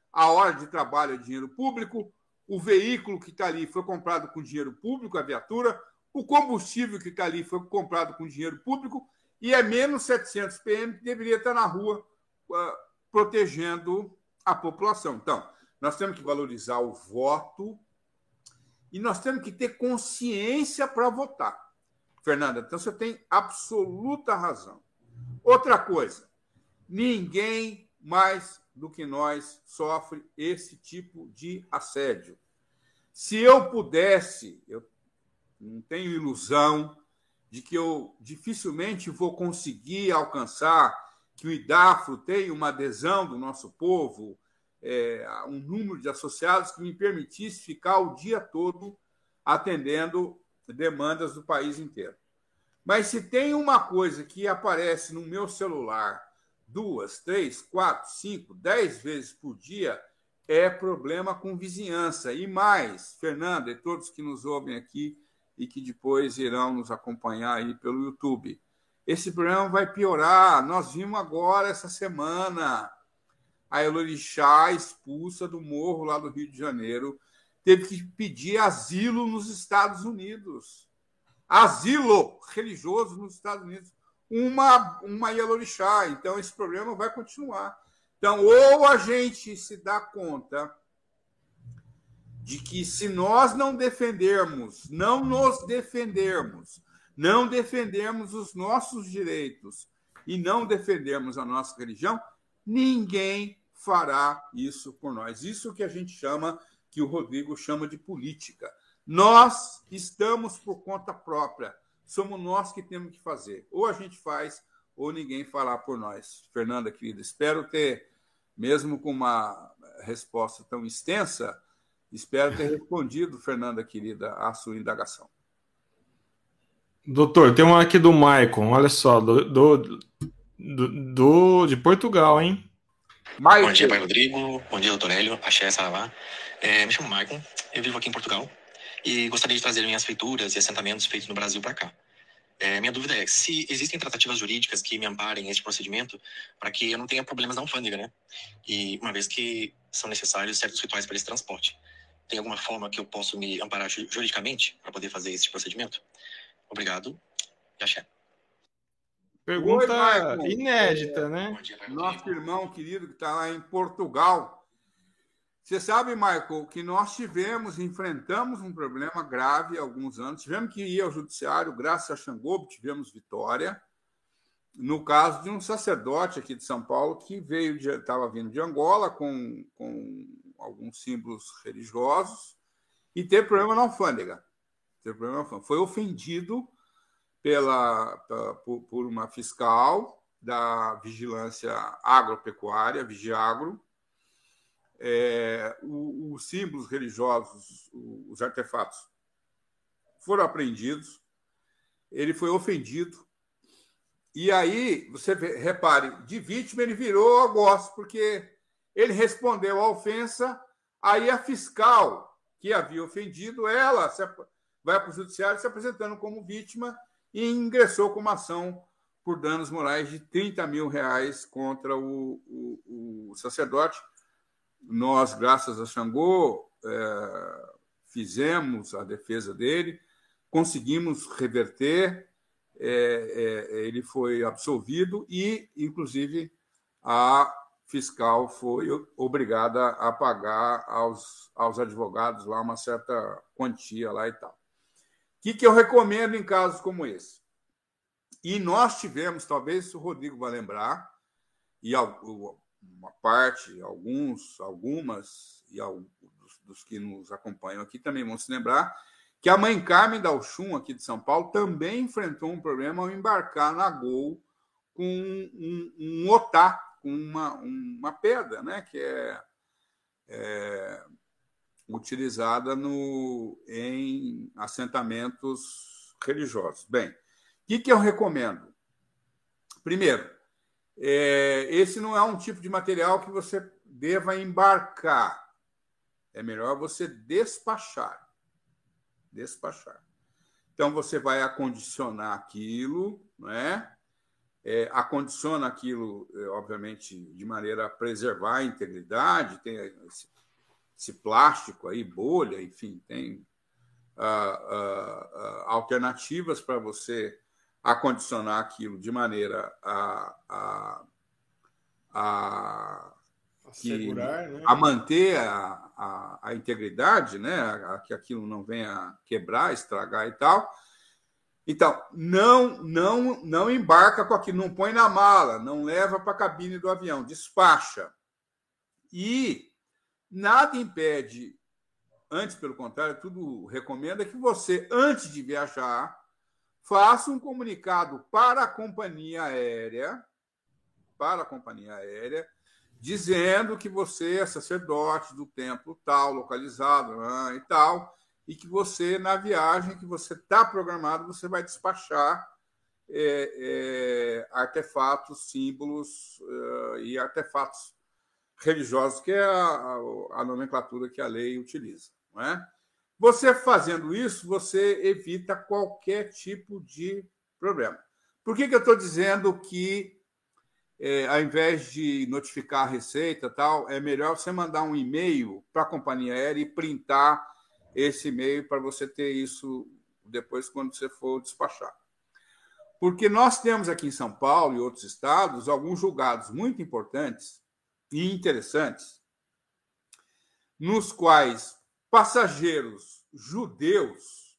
a hora de trabalho é dinheiro público, o veículo que está ali foi comprado com dinheiro público, a viatura, o combustível que está ali foi comprado com dinheiro público e é menos setecentos P M que deveria estar na rua uh, protegendo a população. Então, nós temos que valorizar o voto e nós temos que ter consciência para votar. Fernanda, então você tem absoluta razão. Outra coisa, ninguém mais do que nós sofre esse tipo de assédio. Se eu pudesse, eu não tenho ilusão de que eu dificilmente vou conseguir alcançar que o IDAFRO tenha uma adesão do nosso povo, é, um número de associados que me permitisse ficar o dia todo atendendo demandas do país inteiro. Mas se tem uma coisa que aparece no meu celular duas, três, quatro, cinco, dez vezes por dia, é problema com vizinhança. E mais, Fernanda e todos que nos ouvem aqui e que depois irão nos acompanhar aí pelo YouTube, esse problema vai piorar. Nós vimos agora, essa semana, a Elorixá expulsa do morro lá do Rio de Janeiro, teve que pedir asilo nos Estados Unidos. Asilo religioso nos Estados Unidos. Uma, uma Elorixá. Então, esse problema vai continuar. Então, ou a gente se dá conta de que se nós não defendermos, não nos defendermos, não defendermos os nossos direitos e não defendermos a nossa religião, ninguém fará isso por nós. Isso que a gente chama, que o Rodrigo chama de política. Nós estamos por conta própria. Somos nós que temos que fazer. Ou a gente faz, ou ninguém fará por nós. Fernanda, querida, espero ter, mesmo com uma resposta tão extensa, espero ter respondido, Fernanda, querida, à sua indagação. Doutor, tem uma aqui do Maicon, olha só, do, do, do, do de Portugal, hein? Maicon. Bom dia, pai Rodrigo. Bom dia, doutor Hélio. Axé, Saravá. É, me chamo Maicon, eu vivo aqui em Portugal e gostaria de trazer minhas feituras e assentamentos feitos no Brasil para cá. É, minha dúvida é se existem tratativas jurídicas que me amparem este procedimento para que eu não tenha problemas na alfândega, né? E uma vez que são necessários certos rituais para esse transporte. Tem alguma forma que eu possa me amparar juridicamente para poder fazer esse procedimento? Obrigado. E axé. Pergunta Oi, inédita, é, né? Nosso irmão querido que está lá em Portugal. Você sabe, Michael, que nós tivemos, enfrentamos um problema grave há alguns anos. Tivemos que ir ao judiciário, graças a Xangô, tivemos vitória. No caso de um sacerdote aqui de São Paulo que veio estava vindo de Angola com, com alguns símbolos religiosos e teve problema na alfândega. Teve problema na alfândega. Foi ofendido pela, por, por uma fiscal da Vigilância Agropecuária, Vigiagro. É, os símbolos religiosos, os artefatos, foram apreendidos, ele foi ofendido, e aí, você vê, repare, de vítima ele virou algoz, porque ele respondeu à ofensa, aí a fiscal que havia ofendido, ela se, vai para o judiciário se apresentando como vítima e ingressou com uma ação por danos morais de trinta mil reais contra o, o, o sacerdote. Nós, graças a Xangô, é, fizemos a defesa dele, conseguimos reverter, é, é, ele foi absolvido e, inclusive, a fiscal foi obrigada a pagar aos, aos advogados lá uma certa quantia lá e tal. O que, que eu recomendo em casos como esse? E nós tivemos, talvez o Rodrigo vai lembrar, e o uma parte, alguns, algumas, e alguns dos que nos acompanham aqui também vão se lembrar, que a mãe Carmen da Oxum, aqui de São Paulo, também enfrentou um problema ao embarcar na Gol com um, um otá, com uma, uma pedra, né, que é, é utilizada no, em assentamentos religiosos. Bem, o que, que eu recomendo? Primeiro, É, esse não é um tipo de material que você deva embarcar. É melhor você despachar. Despachar. Então, você vai acondicionar aquilo, né? é, acondiciona aquilo, é, obviamente, de maneira a preservar a integridade, tem esse, esse plástico aí, bolha, enfim, tem ah, ah, ah, alternativas para você acondicionar aquilo de maneira a, a, a, que, Assegurar, né? a manter a, a, a integridade, né? a, a que aquilo não venha quebrar, estragar e tal. Então, não, não, não embarca com aquilo, não põe na mala, não leva para a cabine do avião, despacha. E nada impede, antes, pelo contrário, tudo recomenda que você, antes de viajar, faça um comunicado para a companhia aérea, para a companhia aérea, dizendo que você é sacerdote do templo tal, localizado ah, e tal, e que você, na viagem que você está programado, você vai despachar é, é, artefatos, símbolos uh, e artefatos religiosos, que é a, a nomenclatura que a lei utiliza. Não é? Você fazendo isso, você evita qualquer tipo de problema. Por que, que eu estou dizendo que, é, ao invés de notificar a Receita, tal, é melhor você mandar um e-mail para a companhia aérea e printar esse e-mail para você ter isso depois quando você for despachar? Porque nós temos aqui em São Paulo e outros estados alguns julgados muito importantes e interessantes, nos quais passageiros judeus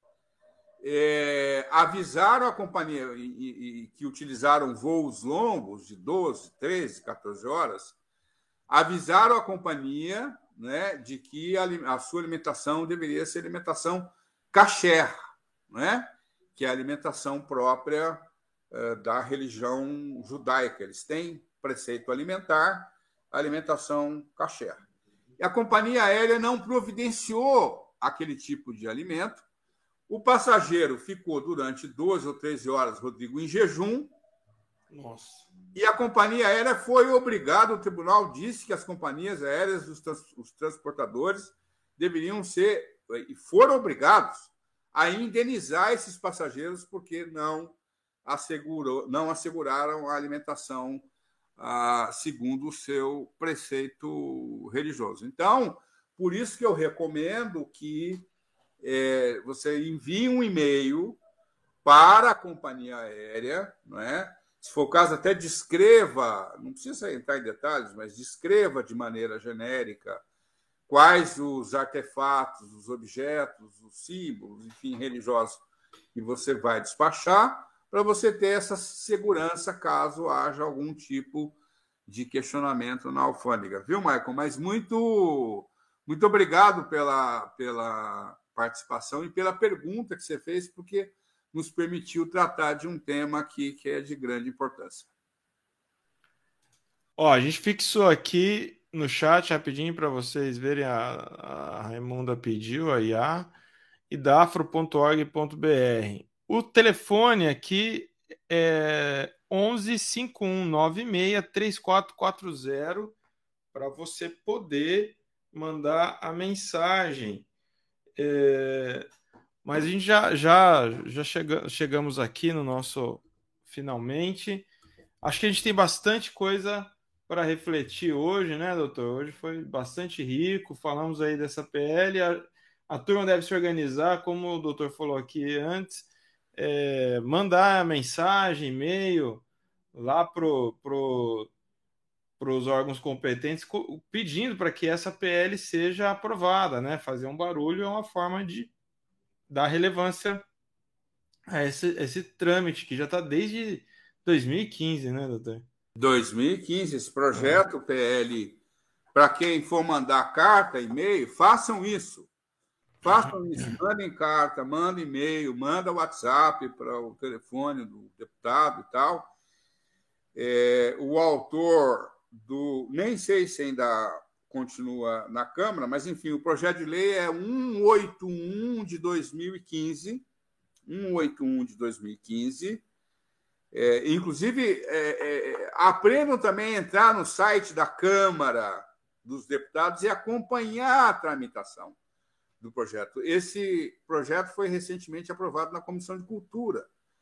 é, avisaram a companhia e, e, e, que utilizaram voos longos de doze, treze, quatorze horas, avisaram a companhia, né, de que a, a sua alimentação deveria ser alimentação kasher, né, que é a alimentação própria uh, da religião judaica. Eles têm preceito alimentar, alimentação kasher. E a companhia aérea não providenciou aquele tipo de alimento. O passageiro ficou durante doze ou treze horas, Rodrigo, em jejum. Nossa. E a companhia aérea foi obrigada, o tribunal disse que as companhias aéreas, os, trans, os transportadores, deveriam ser, e foram obrigados a indenizar esses passageiros porque não, assegurou, não asseguraram a alimentação Ah, segundo o seu preceito religioso. Então, por isso que eu recomendo que é, você envie um e-mail para a companhia aérea, não é? Se for o caso, até descreva, não precisa entrar em detalhes, mas descreva de maneira genérica quais os artefatos, os objetos, os símbolos, enfim, religiosos que você vai despachar, para você ter essa segurança caso haja algum tipo de questionamento na alfândega. Viu, Michael? Mas muito, muito obrigado pela, pela participação e pela pergunta que você fez, porque nos permitiu tratar de um tema aqui que é de grande importância. Ó, a gente fixou aqui no chat rapidinho para vocês verem, a, a Raimunda pediu, a I A, e dafro ponto org ponto br. O telefone aqui é onze, cinco um nove seis, três quatro quatro zero para você poder mandar a mensagem. É, mas a gente já, já, já chega, chegamos aqui no nosso finalmente. Acho que a gente tem bastante coisa para refletir hoje, né, doutor? Hoje foi bastante rico, falamos aí dessa P L. A, a turma deve se organizar, como o doutor falou aqui antes, É, mandar mensagem, e-mail lá para pro, os órgãos competentes pedindo para que essa P L seja aprovada, né? Fazer um barulho é uma forma de dar relevância a esse, esse trâmite que já está desde dois mil e quinze, né, doutor? dois mil e quinze, esse projeto é. P L, para quem for mandar carta, e-mail, façam isso. Façam isso, mandem carta, mandem e-mail, manda WhatsApp para o telefone do deputado e tal. É, o autor do... Nem sei se ainda continua na Câmara, mas, enfim, o projeto de lei é cento e oitenta e um de dois mil e quinze. cento e oitenta e um de dois mil e quinze. É, inclusive, é, é, aprendam também a entrar no site da Câmara dos Deputados e acompanhar a tramitação do projeto. Esse projeto foi recentemente aprovado na Comissão de Cultura.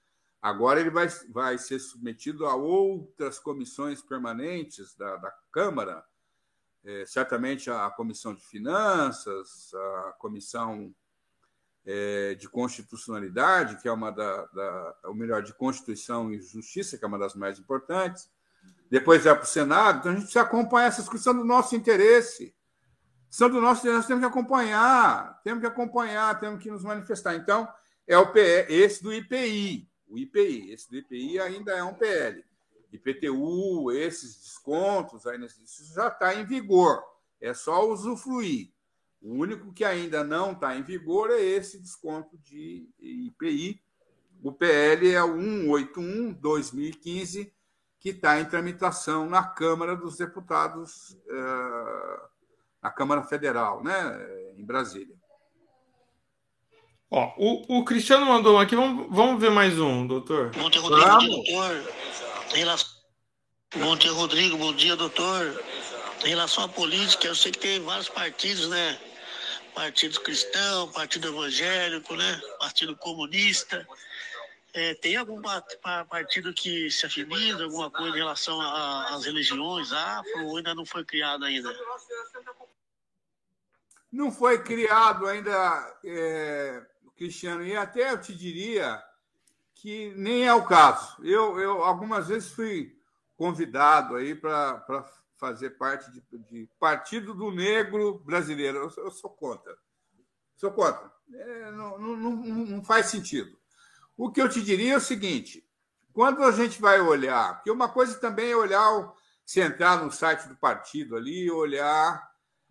Agora ele vai, vai ser submetido a outras comissões permanentes da, da Câmara, é, certamente a Comissão de Finanças, a Comissão é, de Constitucionalidade, que é uma da, da, ou melhor, de Constituição e Justiça, que é uma das mais importantes. Depois vai para o Senado. Então a gente precisa acompanhar essas coisas, são do nosso interesse. São do nosso interesse, nós temos que acompanhar, temos que acompanhar, temos que nos manifestar. Então, é o P E, esse do I P I. O I P I, esse do I P I ainda é um P L. I P T U, esses descontos, isso já está em vigor. É só usufruir. O único que ainda não está em vigor é esse desconto de I P I. O P L é o cento e oitenta e um, dois mil e quinze, que está em tramitação na Câmara dos Deputados, na Câmara Federal, né, em Brasília. Ó, o, o Cristiano mandou aqui, vamos, vamos ver mais um, doutor. Bom dia, Rodrigo, bom dia, doutor. Em relação... Bom dia, Rodrigo, bom dia, doutor. Em relação à política, eu sei que tem vários partidos, né? Partido cristão, partido evangélico, né? Partido comunista. É, tem algum partido que se afiliza, alguma coisa em relação às religiões afro, ou ainda não foi criado ainda? Não foi criado ainda, é, Cristiano, e até eu te diria que nem é o caso. Eu, eu algumas vezes fui convidado aí para fazer parte de, de Partido do Negro Brasileiro. Eu, eu sou contra. Sou contra. É, não, não, não, não faz sentido. O que eu te diria é o seguinte: quando a gente vai olhar, porque uma coisa também é olhar, se entrar no site do partido ali, olhar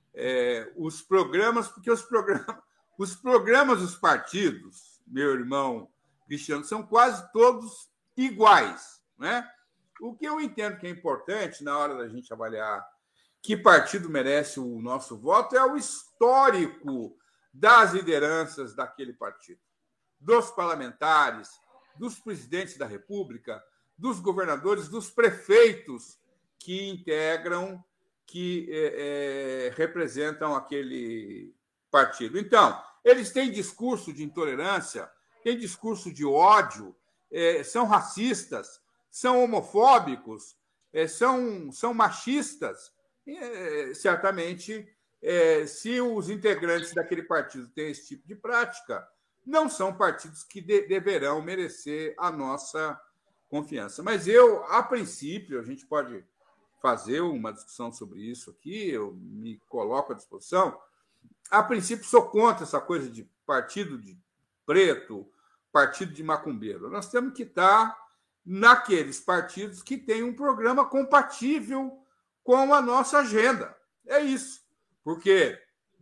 é, os programas, porque os programas, os programas dos partidos, meu irmão Cristiano, são quase todos iguais, né? O que eu entendo que é importante na hora da gente avaliar que partido merece o nosso voto é o histórico das lideranças daquele partido, dos parlamentares, dos presidentes da República, dos governadores, dos prefeitos que integram, que é, é, representam aquele partido. Então, eles têm discurso de intolerância, têm discurso de ódio, é, são racistas, são homofóbicos, é, são, são machistas. É, certamente, é, se os integrantes daquele partido têm esse tipo de prática, não são partidos que de, deverão merecer a nossa confiança. Mas eu, a princípio, a gente pode fazer uma discussão sobre isso aqui, eu me coloco à disposição. A princípio, sou contra essa coisa de partido de preto, partido de macumbeiro. Nós temos que estar naqueles partidos que têm um programa compatível com a nossa agenda. É isso. Porque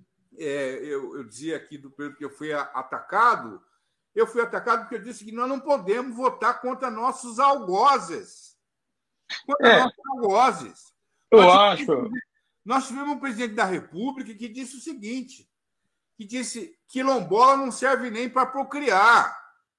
é, eu, eu dizia aqui do período que eu fui atacado, eu fui atacado porque eu disse que nós não podemos votar contra nossos algozes. Contra é. nossos algozes. Eu nós acho. Tivemos, nós tivemos um presidente da República que disse o seguinte, que disse que quilombola não serve nem para procriar.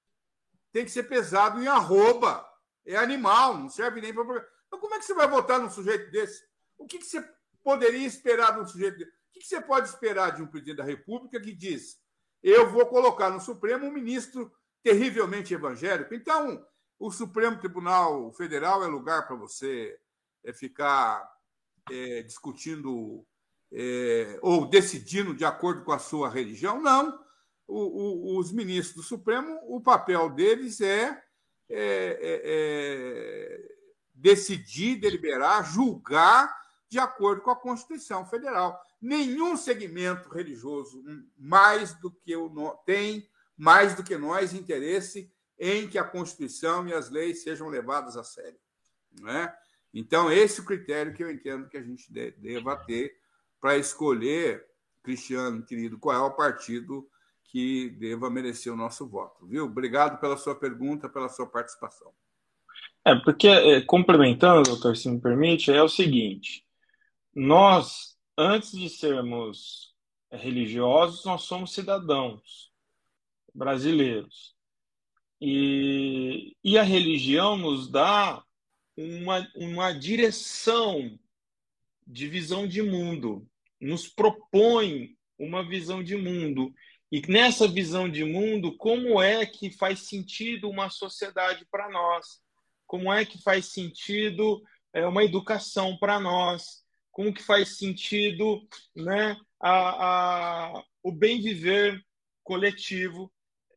Tem que ser pesado em arroba. É animal, não serve nem para procriar. Então, como é que você vai votar num sujeito desse? O que, que você poderia esperar de um sujeito desse? O que, que você pode esperar de um presidente da República que diz: eu vou colocar no Supremo um ministro terrivelmente evangélico? Então, o Supremo Tribunal Federal é lugar para você é, ficar é, discutindo é, ou decidindo de acordo com a sua religião? Não. O, o, os ministros do Supremo, o papel deles é, é, é, é decidir, deliberar, julgar de acordo com a Constituição Federal. Nenhum segmento religioso mais do que o, tem, mais do que nós, interesse em que a Constituição e as leis sejam levadas a sério. Não é? Então, esse é o critério que eu entendo que a gente deva ter para escolher, Cristiano, querido, qual é o partido que deva merecer o nosso voto. Viu? Obrigado pela sua pergunta, pela sua participação. É, porque, complementando, doutor, se me permite, é o seguinte: nós, antes de sermos religiosos, nós somos cidadãos brasileiros. E, e a religião nos dá uma, uma direção de visão de mundo, nos propõe uma visão de mundo. E nessa visão de mundo, como é que faz sentido uma sociedade para nós? Como é que faz sentido é, uma educação para nós? Como que faz sentido, né, a, a, o bem viver coletivo,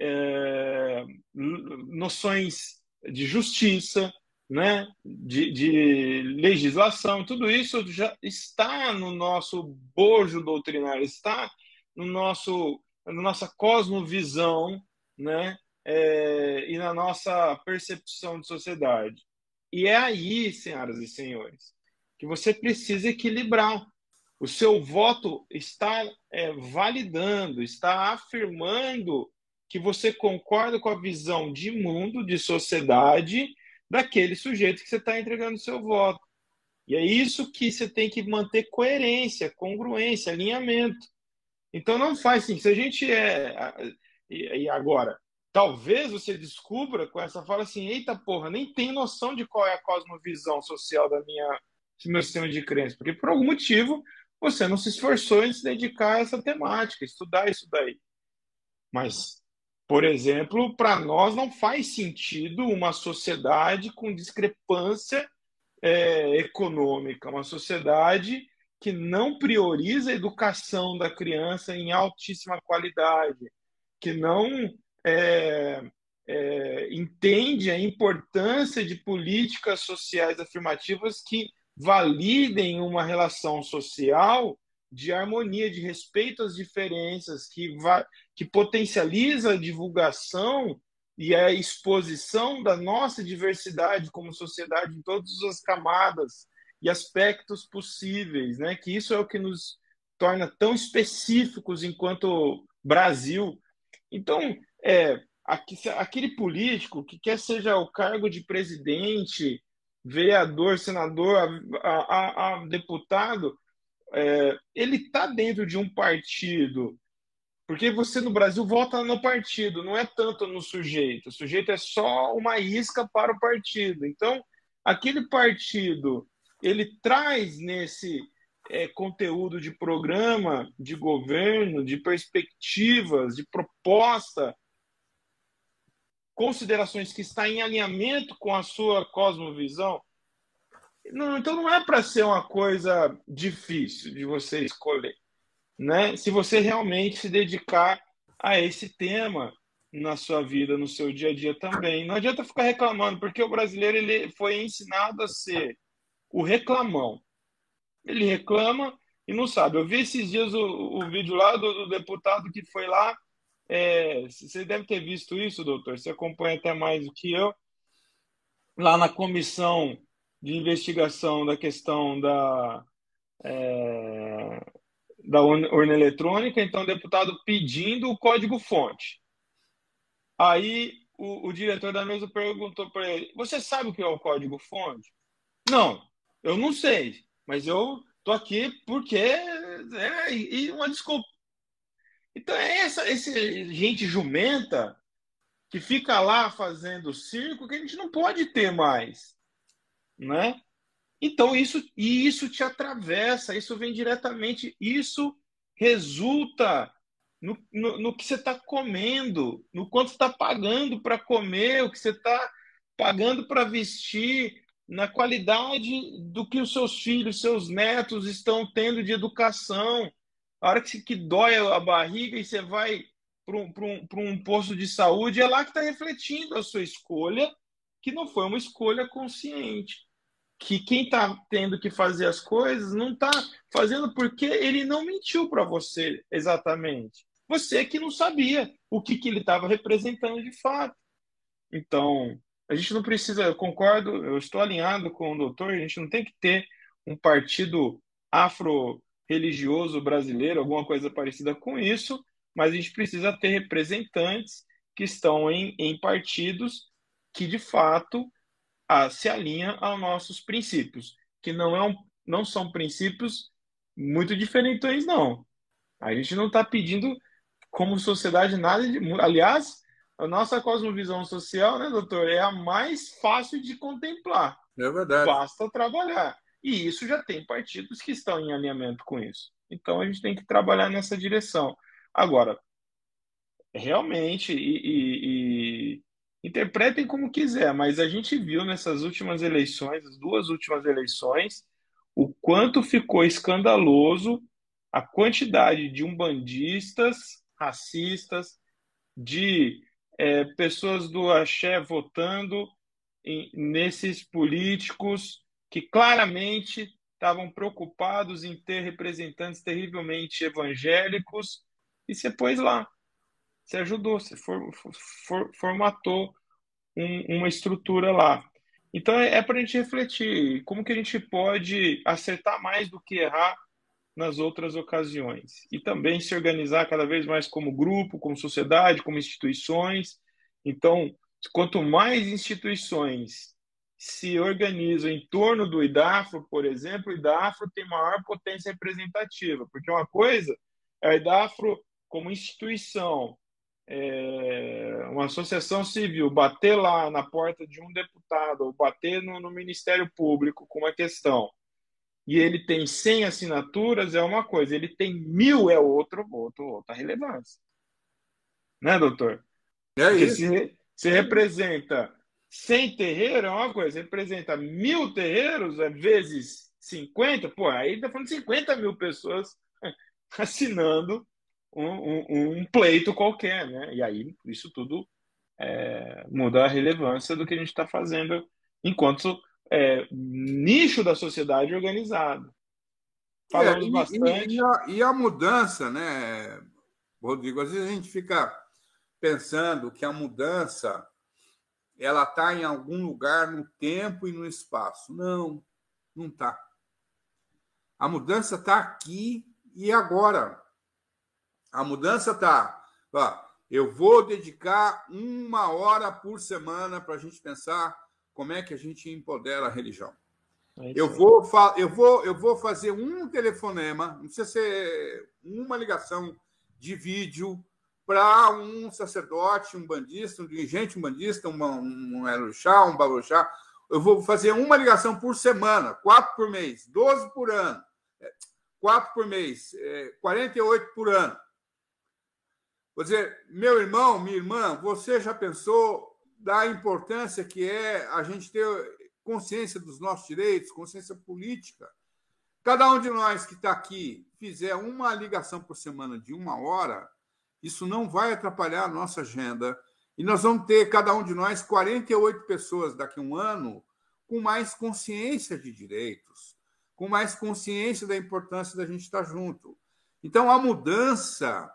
é, noções de justiça, né, de, de legislação, tudo isso já está no nosso bojo doutrinário, está no nosso, na nossa cosmovisão, né, é, e na nossa percepção de sociedade. E é aí, senhoras e senhores, que você precisa equilibrar. O seu voto está é, validando, está afirmando que você concorda com a visão de mundo, de sociedade, daquele sujeito que você está entregando o seu voto. E é isso que você tem que manter coerência, congruência, alinhamento. Então não faz assim. Se a gente é... E agora, talvez você descubra com essa fala assim, eita porra, nem tem noção de qual é a cosmovisão social da minha, do meu sistema de crença, porque por algum motivo você não se esforçou em se dedicar a essa temática, estudar isso daí. Mas, por exemplo, para nós não faz sentido uma sociedade com discrepância é, econômica, uma sociedade que não prioriza a educação da criança em altíssima qualidade, que não é, é, entende a importância de políticas sociais afirmativas que validem uma relação social de harmonia, de respeito às diferenças, que, va- que potencializa a divulgação e a exposição da nossa diversidade como sociedade em todas as camadas e aspectos possíveis, né? Que isso é o que nos torna tão específicos enquanto Brasil. Então, é, aquele político que quer seja o cargo de presidente, vereador, senador, a, a, a deputado, é, ele está dentro de um partido, porque você no Brasil vota no partido, não é tanto no sujeito. O sujeito é só uma isca para o partido. Então, aquele partido, ele traz nesse é, conteúdo de programa, de governo, de perspectivas, de proposta, considerações que está em alinhamento com a sua cosmovisão. Não, então não é para ser uma coisa difícil de você escolher, né? Se você realmente se dedicar a esse tema na sua vida, no seu dia a dia também. Não adianta ficar reclamando, porque o brasileiro ele foi ensinado a ser o reclamão. Ele reclama e não sabe. Eu vi esses dias o, o vídeo lá do, do deputado que foi lá. É, você deve ter visto isso, doutor. Você acompanha até mais do que eu. Lá na comissão de investigação da questão da, é, da urna eletrônica, então o deputado pedindo o código-fonte. Aí o, o diretor da mesa perguntou para ele, você sabe o que é o código-fonte? Não, eu não sei, mas eu tô aqui porque é, e uma desculpa. Então é essa esse gente jumenta que fica lá fazendo circo que a gente não pode ter mais, né? Então isso e isso te atravessa, isso vem diretamente, isso resulta no, no, no que você está comendo, no quanto você está pagando para comer, o que você está pagando para vestir, na qualidade do que os seus filhos, seus netos estão tendo de educação. A hora que, que dói a barriga e você vai para um, para um, para um posto de saúde, é lá que está refletindo a sua escolha, que não foi uma escolha consciente. Que quem está tendo que fazer as coisas não está fazendo porque ele não mentiu para você exatamente. Você que não sabia o que, que ele estava representando de fato. Então, a gente não precisa, eu concordo, eu estou alinhado com o doutor, a gente não tem que ter um partido afro-religioso brasileiro, alguma coisa parecida com isso, mas a gente precisa ter representantes que estão em, em partidos que, de fato, a, se alinham aos nossos princípios, que não, é um, não são princípios muito diferentões, não. A gente não está pedindo, como sociedade, nada de... Aliás, a nossa cosmovisão social, né, doutor, é a mais fácil de contemplar. É verdade. Basta trabalhar. E isso já tem partidos que estão em alinhamento com isso. Então, a gente tem que trabalhar nessa direção. Agora, realmente, e, e, e interpretem como quiser, mas a gente viu nessas últimas eleições, as duas últimas eleições, o quanto ficou escandaloso a quantidade de umbandistas, racistas, de é, pessoas do axé votando em, nesses políticos que claramente estavam preocupados em ter representantes terrivelmente evangélicos, e você pôs lá, você ajudou, você for, for, formatou um, uma estrutura lá. Então é, é para a gente refletir como que a gente pode acertar mais do que errar nas outras ocasiões. E também se organizar cada vez mais como grupo, como sociedade, como instituições. Então, quanto mais instituições se organizam em torno do IDAFRO, por exemplo, o IDAFRO tem maior potência representativa, porque uma coisa é o IDAFRO como instituição, é, uma associação civil, bater lá na porta de um deputado ou bater no, no Ministério Público com uma questão, e ele tem cem assinaturas, é uma coisa, ele tem mil, é outro, outro outra relevância. Né, doutor? É Porque isso. se, se representa cem terreiros, é uma coisa, representa mil terreiros, é vezes cinquenta, pô, aí tá falando de cinquenta mil pessoas assinando um, um, um pleito qualquer, né? E aí isso tudo é, muda a relevância do que a gente está fazendo enquanto é, nicho da sociedade organizado. Falamos É, e, bastante. E, e, a, e a mudança, né, Rodrigo? Às vezes a gente fica pensando que a mudança ela está em algum lugar no tempo e no espaço. Não, não está. A mudança está aqui e agora. A mudança está. Eu vou dedicar uma hora por semana para a gente pensar como é que a gente empodera a religião. É eu, vou, eu, vou, eu vou fazer um telefonema, não precisa ser uma ligação de vídeo para um sacerdote, um bandista, um dirigente umbandista, um, um Eluxá, um Baluxá. Eu vou fazer uma ligação por semana, quatro por mês, doze por ano, quatro por mês, quarenta e oito por ano. Vou dizer, meu irmão, minha irmã, você já pensou da importância que é a gente ter consciência dos nossos direitos, consciência política? Cada um de nós que está aqui fizer uma ligação por semana de uma hora, isso não vai atrapalhar a nossa agenda. E nós vamos ter, cada um de nós, quarenta e oito pessoas daqui a um ano com mais consciência de direitos, com mais consciência da importância da gente estar junto. Então, a mudança,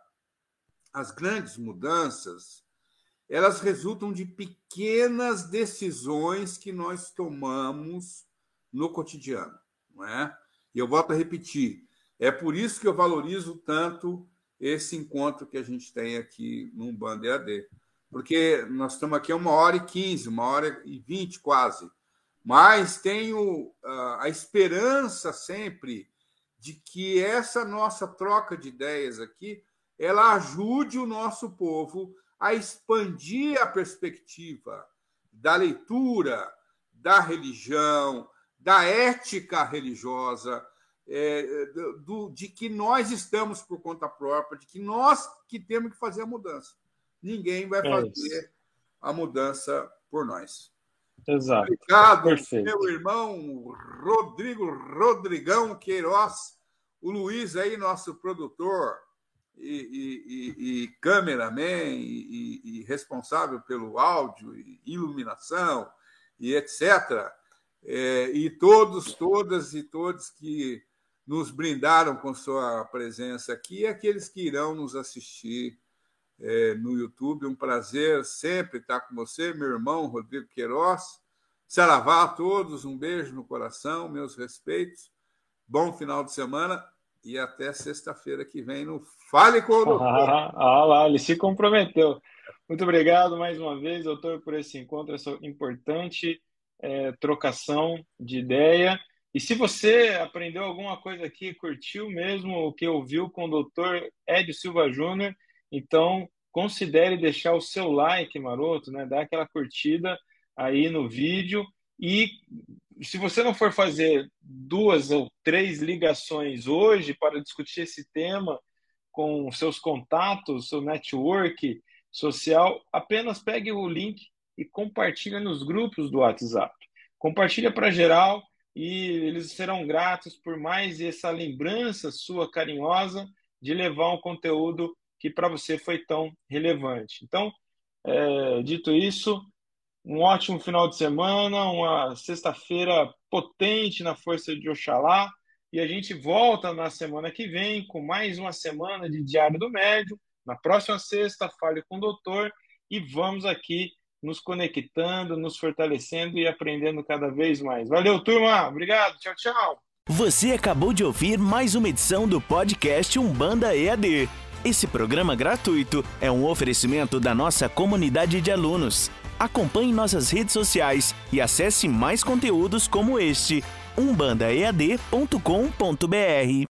as grandes mudanças, elas resultam de pequenas decisões que nós tomamos no cotidiano, não é? E eu volto a repetir, é por isso que eu valorizo tanto esse encontro que a gente tem aqui no Umbanda E A D, porque nós estamos aqui a uma hora e quinze, uma hora e vinte quase, mas tenho uh, a esperança sempre de que essa nossa troca de ideias aqui, ela ajude o nosso povo a expandir a perspectiva da leitura, da religião, da ética religiosa, é, do, de que nós estamos por conta própria, de que nós que temos que fazer a mudança. Ninguém vai é fazer isso. A mudança por nós. Exato. Obrigado, Perfeito. Meu irmão Rodrigo Rodrigão Queiroz, o Luiz aí, nosso produtor, E, e, e, e cameraman e, e, e responsável pelo áudio, e iluminação e etcétera. É, e todos, todas e todos que nos brindaram com sua presença aqui e aqueles que irão nos assistir é, no YouTube. Um prazer sempre estar com você, meu irmão Rodrigo Queiroz. Saravá a todos, um beijo no coração, meus respeitos. Bom final de semana. E até sexta-feira que vem no Fale com o Doutor. Ah, ah lá, ele se comprometeu. Muito obrigado mais uma vez, doutor, por esse encontro, essa importante é, trocação de ideia. E se você aprendeu alguma coisa aqui, curtiu mesmo o que ouviu com o doutor Edio Silva Júnior, então considere deixar o seu like maroto, né? Dar aquela curtida aí no vídeo. E se você não for fazer duas ou três ligações hoje para discutir esse tema com seus contatos, seu network, social, apenas pegue o link e compartilha nos grupos do WhatsApp. Compartilha para geral e eles serão gratos por mais essa lembrança sua carinhosa de levar um conteúdo que para você foi tão relevante. Então, é, dito isso, um ótimo final de semana, uma sexta-feira potente na força de Oxalá, e a gente volta na semana que vem com mais uma semana de Diário do Médium. Na próxima sexta, fale com o doutor e vamos aqui nos conectando, nos fortalecendo e aprendendo cada vez mais. Valeu, turma! Obrigado, tchau, tchau! Você acabou de ouvir mais uma edição do podcast Umbanda E A D. Esse programa gratuito é um oferecimento da nossa comunidade de alunos. Acompanhe nossas redes sociais e acesse mais conteúdos como este, umbanda e a d ponto com ponto b r.